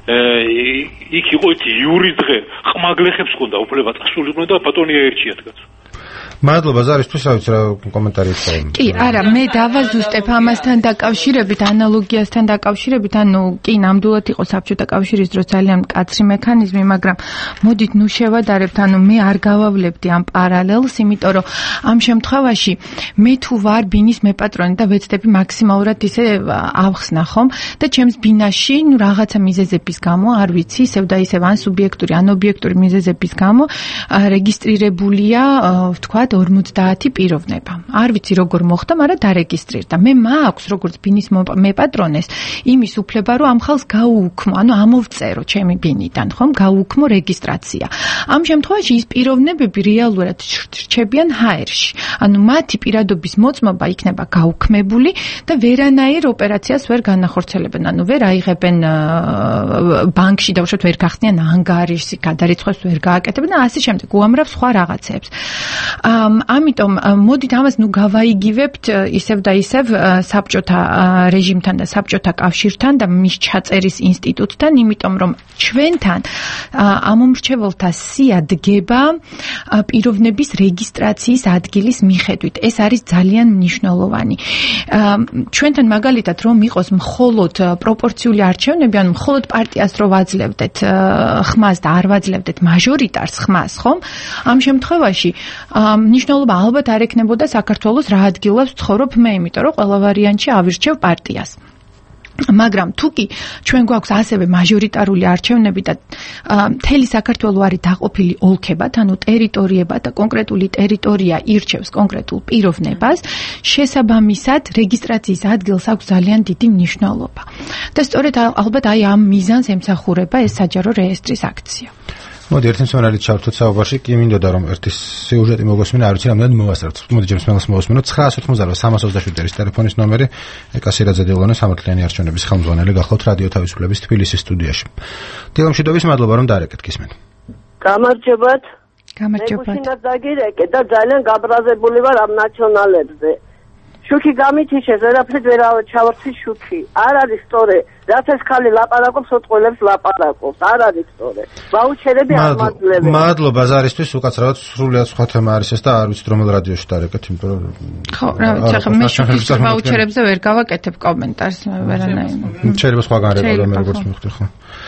იქ იყო იურის დღე ყმაგლეხებს ჰქონდა უფლება წასულიყვნენ და ბატონი აერჩიათ კაცო. მადლობა ზარისთვის რა ვიცი რა კომენტარი იყო. კი, არა, მე დავაზუსტებ ამასთან დაკავშირებით, ანალოგიასთან დაკავშირებით, ანუ კი ნამდვილად იყო საბჭოთა კავშირის დროს ძალიან მკაცრი მექანიზმი, მაგრამ მოდით ნუ შევადარებთ, ანუ მე არ გავავლებდი ამ პარალელს, იმიტომ რომ ამ შემთხვევაში მე თუ ვარ ბინის მეპატრონე და ვეცდები მაქსიმალურად ისე ავხსნა ხომ და ჩემს ბინაში ნუ რაღაცა მიზეზების გამო, არ ვიცი, ისევ და ისევ ან სუბიექტური, ან ობიექტური მიზეზების გამო რეგისტრირებულია, ვთქვათ 50 პიროვნება. არ ვიცი როგორ მოხდა, მაგრამ დარეგისტრირდა. მე მაქვს როგორც ბინის მეპატრონეს იმის უფლება, რომ ამ ხალხს გაუუქმო, ანუ ამოვწერო ჩემი ბინიდან, ხომ, გაუუქმო რეგისტრაცია. ამ შემთხვევაში ის პიროვნებები რეალურად რჩებიან HR-ში. ანუ მათი პირადობის მოწმობა იქნება გაუქმებული და ვერანაირ ოპერაციას ვერ განახორციელებენ. ანუ ვერ აიღებენ ბანკში და უშუალოდ ვერ გახსნიან ანგარიშს, გადარიცხვას ვერ გააკეთებენ და ასე შემდეგ. უამრავ სხვა რაღაცებს. ამიტომ მოდით ამას ნუ გავაიგივებთ ისევ და ისევ საბჭოთა რეჟიმთან და საბჭოთა კავშირთან და მის ჩაწერის ინსტიტუტთან, იმიტომ რომ ჩვენთან ამომრჩეველთა სია დგება პიროვნების რეგისტრაციის ადგილის მიხედვით. ეს არის ძალიან მნიშვნელოვანი. ჩვენთან მაგალითად რომ იყოს მხოლოდ პროპორციული არჩევნები, ანუ მხოლოდ პარტიას რო ვაძლევდეთ ხმას და არ ვაძლევდეთ მაჟორიტარს ხმას, ხომ? ამ შემთხვევაში მნიშვნელობა ალბათ არ ექნებოდა საქართველოს რა ადგილას ვცხოვრობ მე, იმიტომ რომ ყველა ვარიანტში ავირჩევ პარტიას. მაგრამ თუ კი ჩვენ გვაქვს ასევე მაჟორიტარული არჩევნები და მთელი საქართველო არის დაყოფილი ოლქებად, ანუ ტერიტორიებად და კონკრეტული ტერიტორია ირჩევს კონკრეტულ პიროვნებას, შესაბამისად რეგისტრაციის ადგილს აქვს ძალიან დიდი მნიშვნელობა. და სწორედ ალბათ აი ამ მიზანს ემსახურება ეს საჯარო რეესტრის აქცია. მოდი ერთი მსმენელით ჩავთვალოთ საუბარში, კი მინდოდა რომ ერთი სიუჟეტი მოგოსმინა, არ ვიცი რამდენად მოვასწრებთ. მოდი ჯერ მსმენელს მოვასმინოთ. 988 327 ტელეფონის ნომერი, ეკა სირაძედელონე სამართლიანი არჩევნების ხელმძღვანელი გახლავთ რადიო თავისუფლების თბილისის სტუდიაში. დილამშვიდობის, მადლობა რომ დაარეკეთ გისმენთ. გამარჯობათ. გამარჯობათ. მე გუშინაც დაგირეკე და ძალიან გაბრაზებული ვარ ამ ნაციონალებზე. შუქი გამითიშეს, ვერაფრით ვერ ჩავარცი შუქი. არ არის სწორი. რაც ეს ხალი ლაპარაკობს, ოტყველებს ლაპარაკობს. არ არის სწორი. ვაუჩერები არ მაძლევენ. მადლობა ზარისთვის, უკაცრავად სრულიად სხვა თემა არის ეს და არ ვიცით რომელ რადიოში დაარეკეთ, იმიტომ რომ ხო, რა ვიცი, ახლა მე შუქის ვაუჩერებზე ვერ გავაკეთებ კომენტარს, ვერანაირ. შეიძლება სხვაგან რეკავდა მე როგორც მივხვდი, ხო.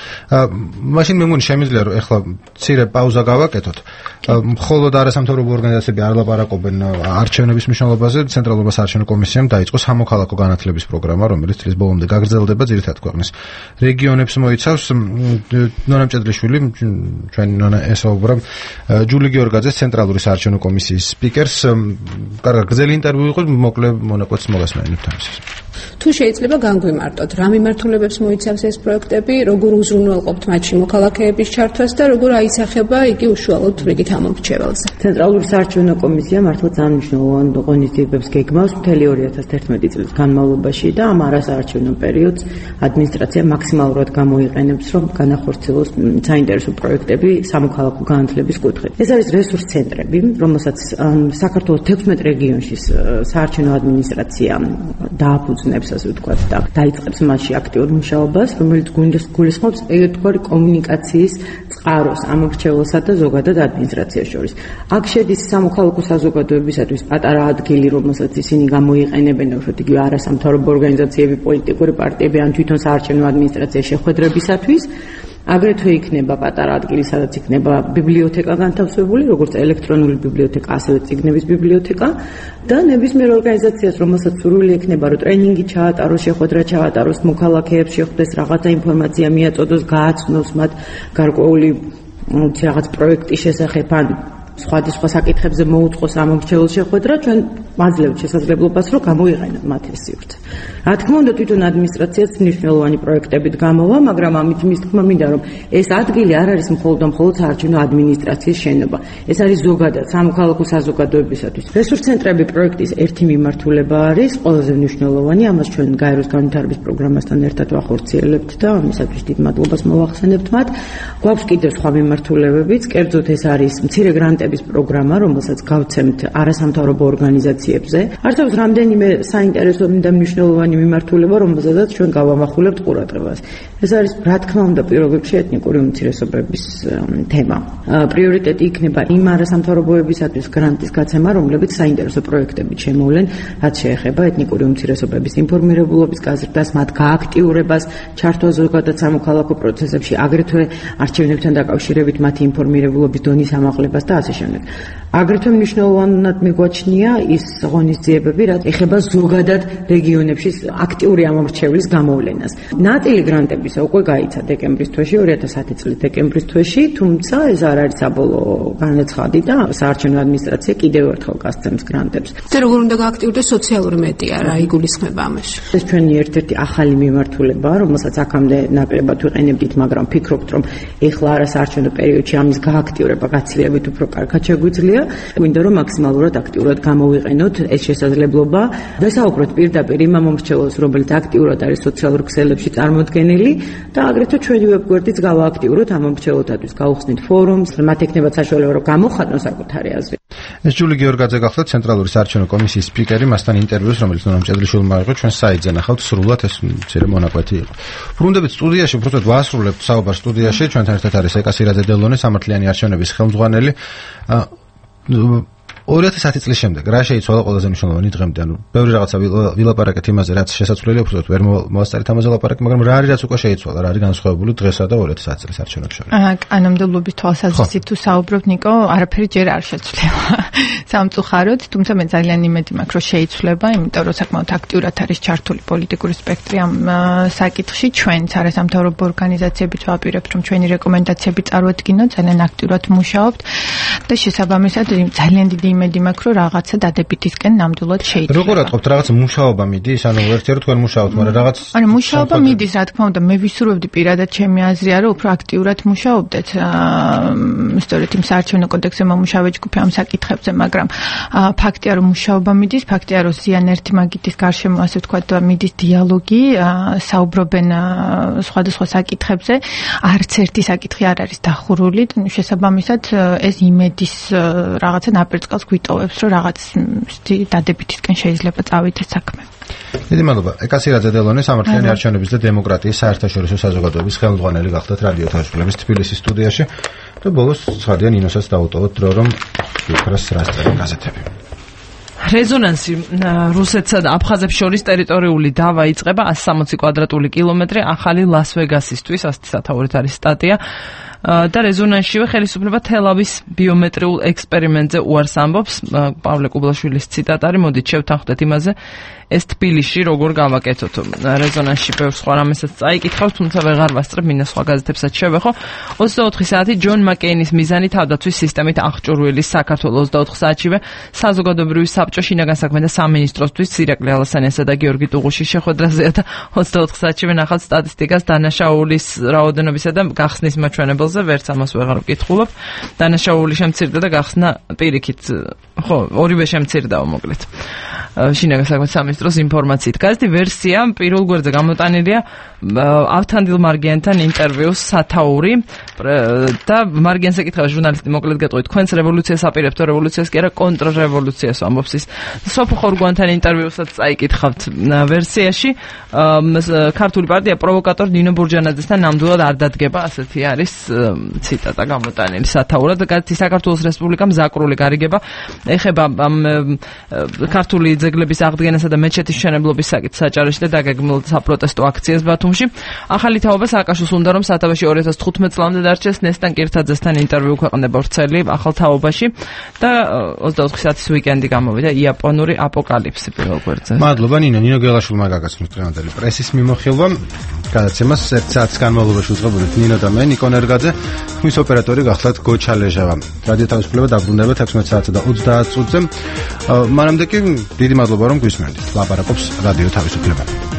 მაშინ მე მგონი შემიძლია რომ ეხლა მცირე პაუზა გავაკეთოთ. მხოლოდ არასამთავრობო ორგანიზაციები არ ლაპარაკობენ არჩევნების მნიშვნელობაზე, ცენტრალურ საარჩევნო კომისიამ დაიწყო სამოქალაქო განათლების პროგრამა, რომელიც წლის ბოლომდე გაგრძელდება ძირითადად ქვეყნის რეგიონებს მოიცავს. ნონა მჭედლიშვილი, ჩვენი ნონა ესაუბრა ჯული გიორგაძეს ცენტრალური საარჩევნო კომისიის სპიკერს. კარგად გრძელი ინტერვიუ იყო, მოკლე მონაკვეთს მოგასმენებთ ამისას. თუ შეიძლება განგვიმარტოთ, რა მიმართულებებს მოიცავს ეს პროექტები, როგორ უზრუნველყოფთ მათში მოქალაქეების ჩართვას და როგორ აისახება იგი უშუალოდ რიგით ამომრჩეველზე. ცენტრალური საარჩევნო კომისია მართლა ძალიან მნიშვნელოვან ღონისძიებებს გეგმავს მთელი 2011 წლის განმავლობაში და ამ არასაარჩევნო პერიოდს ადმინისტრაცია მაქსიმალურად გამოიყენებს, რომ განახორციელოს საინტერესო პროექტები სამოქალაქო განათლების კუთხით. ეს არის რესურს ცენტრები, რომელსაც საქართველოს 16 რეგიონში საარჩევნო ადმინისტრაცია დააფუძნებს ასე ვთქვათ და დაიწყებს მასში აქტიურ მუშაობას, რომელიც გულისხმობს ერთგვარი კომუნიკაციის წყაროს ამორჩევლსა და ზოგადად ადმინისტრაციას შორის. აქ შედის სამოქალაქო საზოგადოებისათვის პატარა ადგილი, რომელსაც ისინი გამოიყენებენ, უშუალოდ იგივე არასამთავრობო ორგანიზაციები, პოლიტიკური პარტიები ან თვითონ საარჩევნო ადმინისტრაციის შეხვედრებისათვის. აგრეთვე იქნება პატარა ადგილი, სადაც იქნება ბიბლიოთეკა განთავსებული, როგორც ელექტრონული ბიბლიოთეკა, ასევე წიგნების ბიბლიოთეკა და ნებისმიერ ორგანიზაციას, რომელსაც სურვილი ექნება, რომ ტრენინგი ჩაატაროს, შეხვედრა ჩაატაროს, მოქალაქეებს შეხვდეს, რაღაცა ინფორმაცია მიაწოდოს, გააცნოს მათ გარკვეული რაღაც პროექტის შესახებ ან სხვადასხვა საკითხებზე მოუწყოს ამორჩეულ შეხვედრა, ჩვენ მაძლევთ შესაძლებლობას, რომ გამოიყენოთ მათ ეს სივრცე. რა თქმა უნდა, თვითონ ადმინისტრაციაც მნიშვნელოვანი პროექტებით გამოვა, მაგრამ ამით მის თქმა მინდა, რომ ეს ადგილი არ არის მხოლოდ საარჩევნო ადმინისტრაციის შენობა. ეს არის ზოგადად სამოქალაქო საზოგადოებისათვის. რესურს-ცენტრები პროექტის ერთი მიმართულება არის, ყველაზე მნიშვნელოვანი, ამას ჩვენ გაეროს განვითარების პროგრამასთან ერთად ვახორციელებთ და ამისათვის დიდ მადლობას მოვახსენებთ მათ. გვაქვს კიდევ სხვა მიმართულებებიც, კერძოდ ეს არის მცირე გრანტების პროგრამა, რომელსაც გავცემთ არასამთავრობო ორგანიზაციებზე. არსებობს რამდენიმე საინტერესო და მნიშვნელოვანი მიმართულება, რომელზედაც ჩვენ გავამახვილებთ ყურადღებას. ეს არის, რა თქმა უნდა, პირველ რიგში ეთნიკური უმცირესობების თემა. პრიორიტეტი იქნება იმ არასამთავრობოებისათვის გრანტის გაცემა, რომლებიც საინტერესო პროექტებით შემოვლენ, რაც შეეხება ეთნიკური უმცირესობების ინფორმირებულობის გაზრდას, მათ გააქტიურებას, ჩართვა ზოგადად სამოქალაქო პროცესებში, აგრეთვე არჩევნებთან დაკავშირებით მათი ინფორმირებულობის დონის ამაღლებას და ასე შემდეგ. აგრეთვე მნიშვნელოვნად მიგვაჩნია ის ღონისძიებები, რაც ეხება ზოგადად რეგიონებში აქტიური ამორჩევლის გამოვლენას. ნაწილი გრანტებისა უკვე გაიცა დეკემბრის თვეში, 2010 წლის დეკემბრის თვეში, თუმცა ეს არ არის საბოლოო განაცხადი და საარჩევნო ადმინისტრაცია კიდევ ერთხელ გასცემს გრანტებს. და როგორ უნდა გააქტიურდეს სოციალური მედია, რა იგულისხმება ამაში? ეს ჩვენი ერთ-ერთი ახალი მიმართულებაა, რომელსაც აქამდე ნაკლებად ვიყენებდით, მაგრამ ვფიქრობთ, რომ ეხლა არასაარჩევნო პერიოდში ამის გააქტიურება გაცილებით უფრო კარგად შეგვიძლია. გვინდა რომ მაქსიმალურად აქტიურად გამოვიყენოთ ეს შესაძლებლობა. ვესაუბროთ პირდაპირ იმ ამომრჩევლებს, რომელიც აქტიურად არის სოციალურ ქსელებში წარმოდგენილი და აგრეთვე ჩვენი ვებგვერდიც გავააქტიუროთ ამომრჩევლთათვის, გავხსნით ფორუმს, მათ ექნებათ საშუალება რომ გამოხატონ საკუთარი აზრი. ეს ჯული გიორგაძე გახლავთ ცენტრალური საარჩევნო კომისიის სპიკერი, მასთან ინტერვიუს, რომელიც ნონა მჭედლიშვილმა აიღო ჩვენ საიტზე ნახავთ, სრულად ეს მცირე მონაკვეთი იყო. ბრუნდებით სტუდიაში, უბრალოდ ვაასრულებთ საუბარ სტუდიაში, ჩვენთან ერთად არის ეკასირაძე დელონე, სამართლიანი არჩევნების ხელმძღვანელი. 2010 წლის შემდეგ რა შეიცვალა ყველაზე მნიშვნელოვანი დღემდე? ანუ ბევრი რაღაცა ვილაპარაკეთ იმაზე, რაც შესაძლებელია, უბრალოდ ვერ მოვასწარეთ ამაზე ლაპარაკი, მაგრამ რა არის რაც უკვე შეიცვალა, რა არის განსხვავებული დღესა და 2010 წლის არჩევნებს შორის? კანონმდებლობის თვალსაზრისით თუ საუბრობთ, ნიკო, არაფერი ჯერ არ შეცვლილა. სამწუხაროდ, თუმცა მე ძალიან იმედი მაქვს, რომ შეიცვლება, იმიტომ რომ საკმაოდ აქტიურად არის ჩართული პოლიტიკური სპექტრი ამ საკითხში. ჩვენც არასამთავრობო ორგანიზაციებიც ვაპირებთ, რომ ჩვენი რეკომენდაციები წარუადგინოთ, ძალიან აქტიურად მუშაობთ და შესაბამისად ძალიან დიდი იმედი მაქვს, რომ რაღაცა დადებითისკენ ნამდვილად შეიძლება. როგორ ატყობთ, რაღაც მუშაობა მიდის, ანუ ერთიერ თქვენ მუშაობთ, მაგრამ რაღაც ანუ მუშაობა მიდის, რა თქმა უნდა, მე ვისურვებდი პირადად ჩემი აზრია, რომ უფრო აქტიურად მუშაობდეთ. სწორედ იმ საარჩევნო კოდექსზე მომუშავე ჯგუფი ამ საკითხებზე, მაგრამ ფაქტია, რომ მუშაობა მიდის, ფაქტია, რომ ზიან ერთი მაგითის გარშემო, ასე ვთქვათ, მიდის დიალოგი, საუბრობენ სხვადასხვა საკითხებზე, არც ერთი საკითხი არ არის დახურული, შესაბამისად ეს იმედის რაღაცა ნაპერწკალს გვიტოვებს, რომ რაღაც დადებითისკენ შეიძლება წავიდეთ საქმე. დიდი მადლობა. ეკასირაძე დელონე, სამართლიანი არჩევნების და დემოკრატიის საერთაშორისო საზოგადოების ხელმძღვანელი გახლდათ რადიო თავისუფლების თბილისის სტუდიაში და ბოლოს ცხადია ნინოსაც დაუტოვოთ დრო, რომ ვიფრას რას წერენ გაზეთები. რეზონანსი რუსეთსა და აფხაზებს შორის ტერიტორიული დავა იწყება 160 კვადრატული კილომეტრი ახალი ლას-ვეგასისთვის, ასეთი სათაურით არის სტატია. და რეზონანსშივე ხელისუფლება თელავის ბიომეტრიულ ექსპერიმენტზე უარს ამბობს. პავლე კუბლაშვილის ციტატა არის, მოდით შევთანხმდეთ იმაზე, ეს თბილისში როგორ გავაკეთოთ. რეზონანსში ბევრ სხვა რამესაც წაიკითხავს, თუმცა ვეღარ ვასწრებ, მინდა სხვა გაზეთებსაც შევეხო. 24 საათი ჯონ მაკეინის მიზანი თავდაცვის სისტემით აღჭურვილის საქართველოს 24 საათშივე საზოგადოებრივი საბჭო შინაგან საქმეთა სამინისტროსთვის ირაკლი ალასანიასა და გიორგი ტუღუშის შეხვედრაზეა და 24 საათშივე ნახავთ სტატისტიკას დანაშაულის რაოდენობისა და გახსნის მაჩვენებელზე, ვერც ამას ვეღარ ვკითხულობ. დანაშაული შემცირდა და გახსნა პირიქით, ხო, ორივე შემცირდაო მოკლედ. შინაგან საქმეთა სამინისტროს ინფორმაციით. გაზეთი ვერსია პირველ გვერდზე გამოტანილია ავთანდილ მარგიანთან ინტერვიუს სათაური და მარგიანს ეკითხება ჟურნალისტი მოკლედ გეტყვით თქვენს რევოლუციას აპირებთ რევოლუციას კი არა კონტრრევოლუციას ამბობს ის სოფო ხორგვანთან ინტერვიუსაც წაიკითხავთ ვერსიაში ქართული პარტია პროვოკატორ ნინო ბურჯანაძესთან ნამდვილად არ დადგება ასეთი არის ციტატა გამოტანილი სათაურად გაზეთი საქართველოს რესპუბლიკამ ზაკრული გარიგება ეხება ქართული ძეგლების აღდგენასა და მეჩეთის მშენებლობის საკითხს საჭაროში და დაგეგმილ საპროტესტო აქციას ბათუმში. ახალი თაობა სააკაშოს უნდა რომ სათავეში 2015 წლამდე დარჩეს ნესტან კირთაძესთან ინტერვიუ ქვეყნდება ვრცელი ახალ თაობაში და 24 საათის უიკენდი გამოვიდა იაპონური აპოკალიფსი პირველ გვერდზე. მადლობა ნინო გელაშვილმა გაგაცნოთ დღევანდელი პრესის მიმოხილვა. გადაცემას 1 საათის განმავლობაში უძღვებოდით ნინო და მე ნიკო ნერგაძე, ხმის ოპერატორი გახლავთ გოჩა ლეჟავა. რადიო თავისუფლება დაბრუნდება 16 საათსა და 30 წუთზე. მანამდე კი დიდი მადლობა რომ გვისმენთ. ლაპარაკობს რადიო თავისუფლება.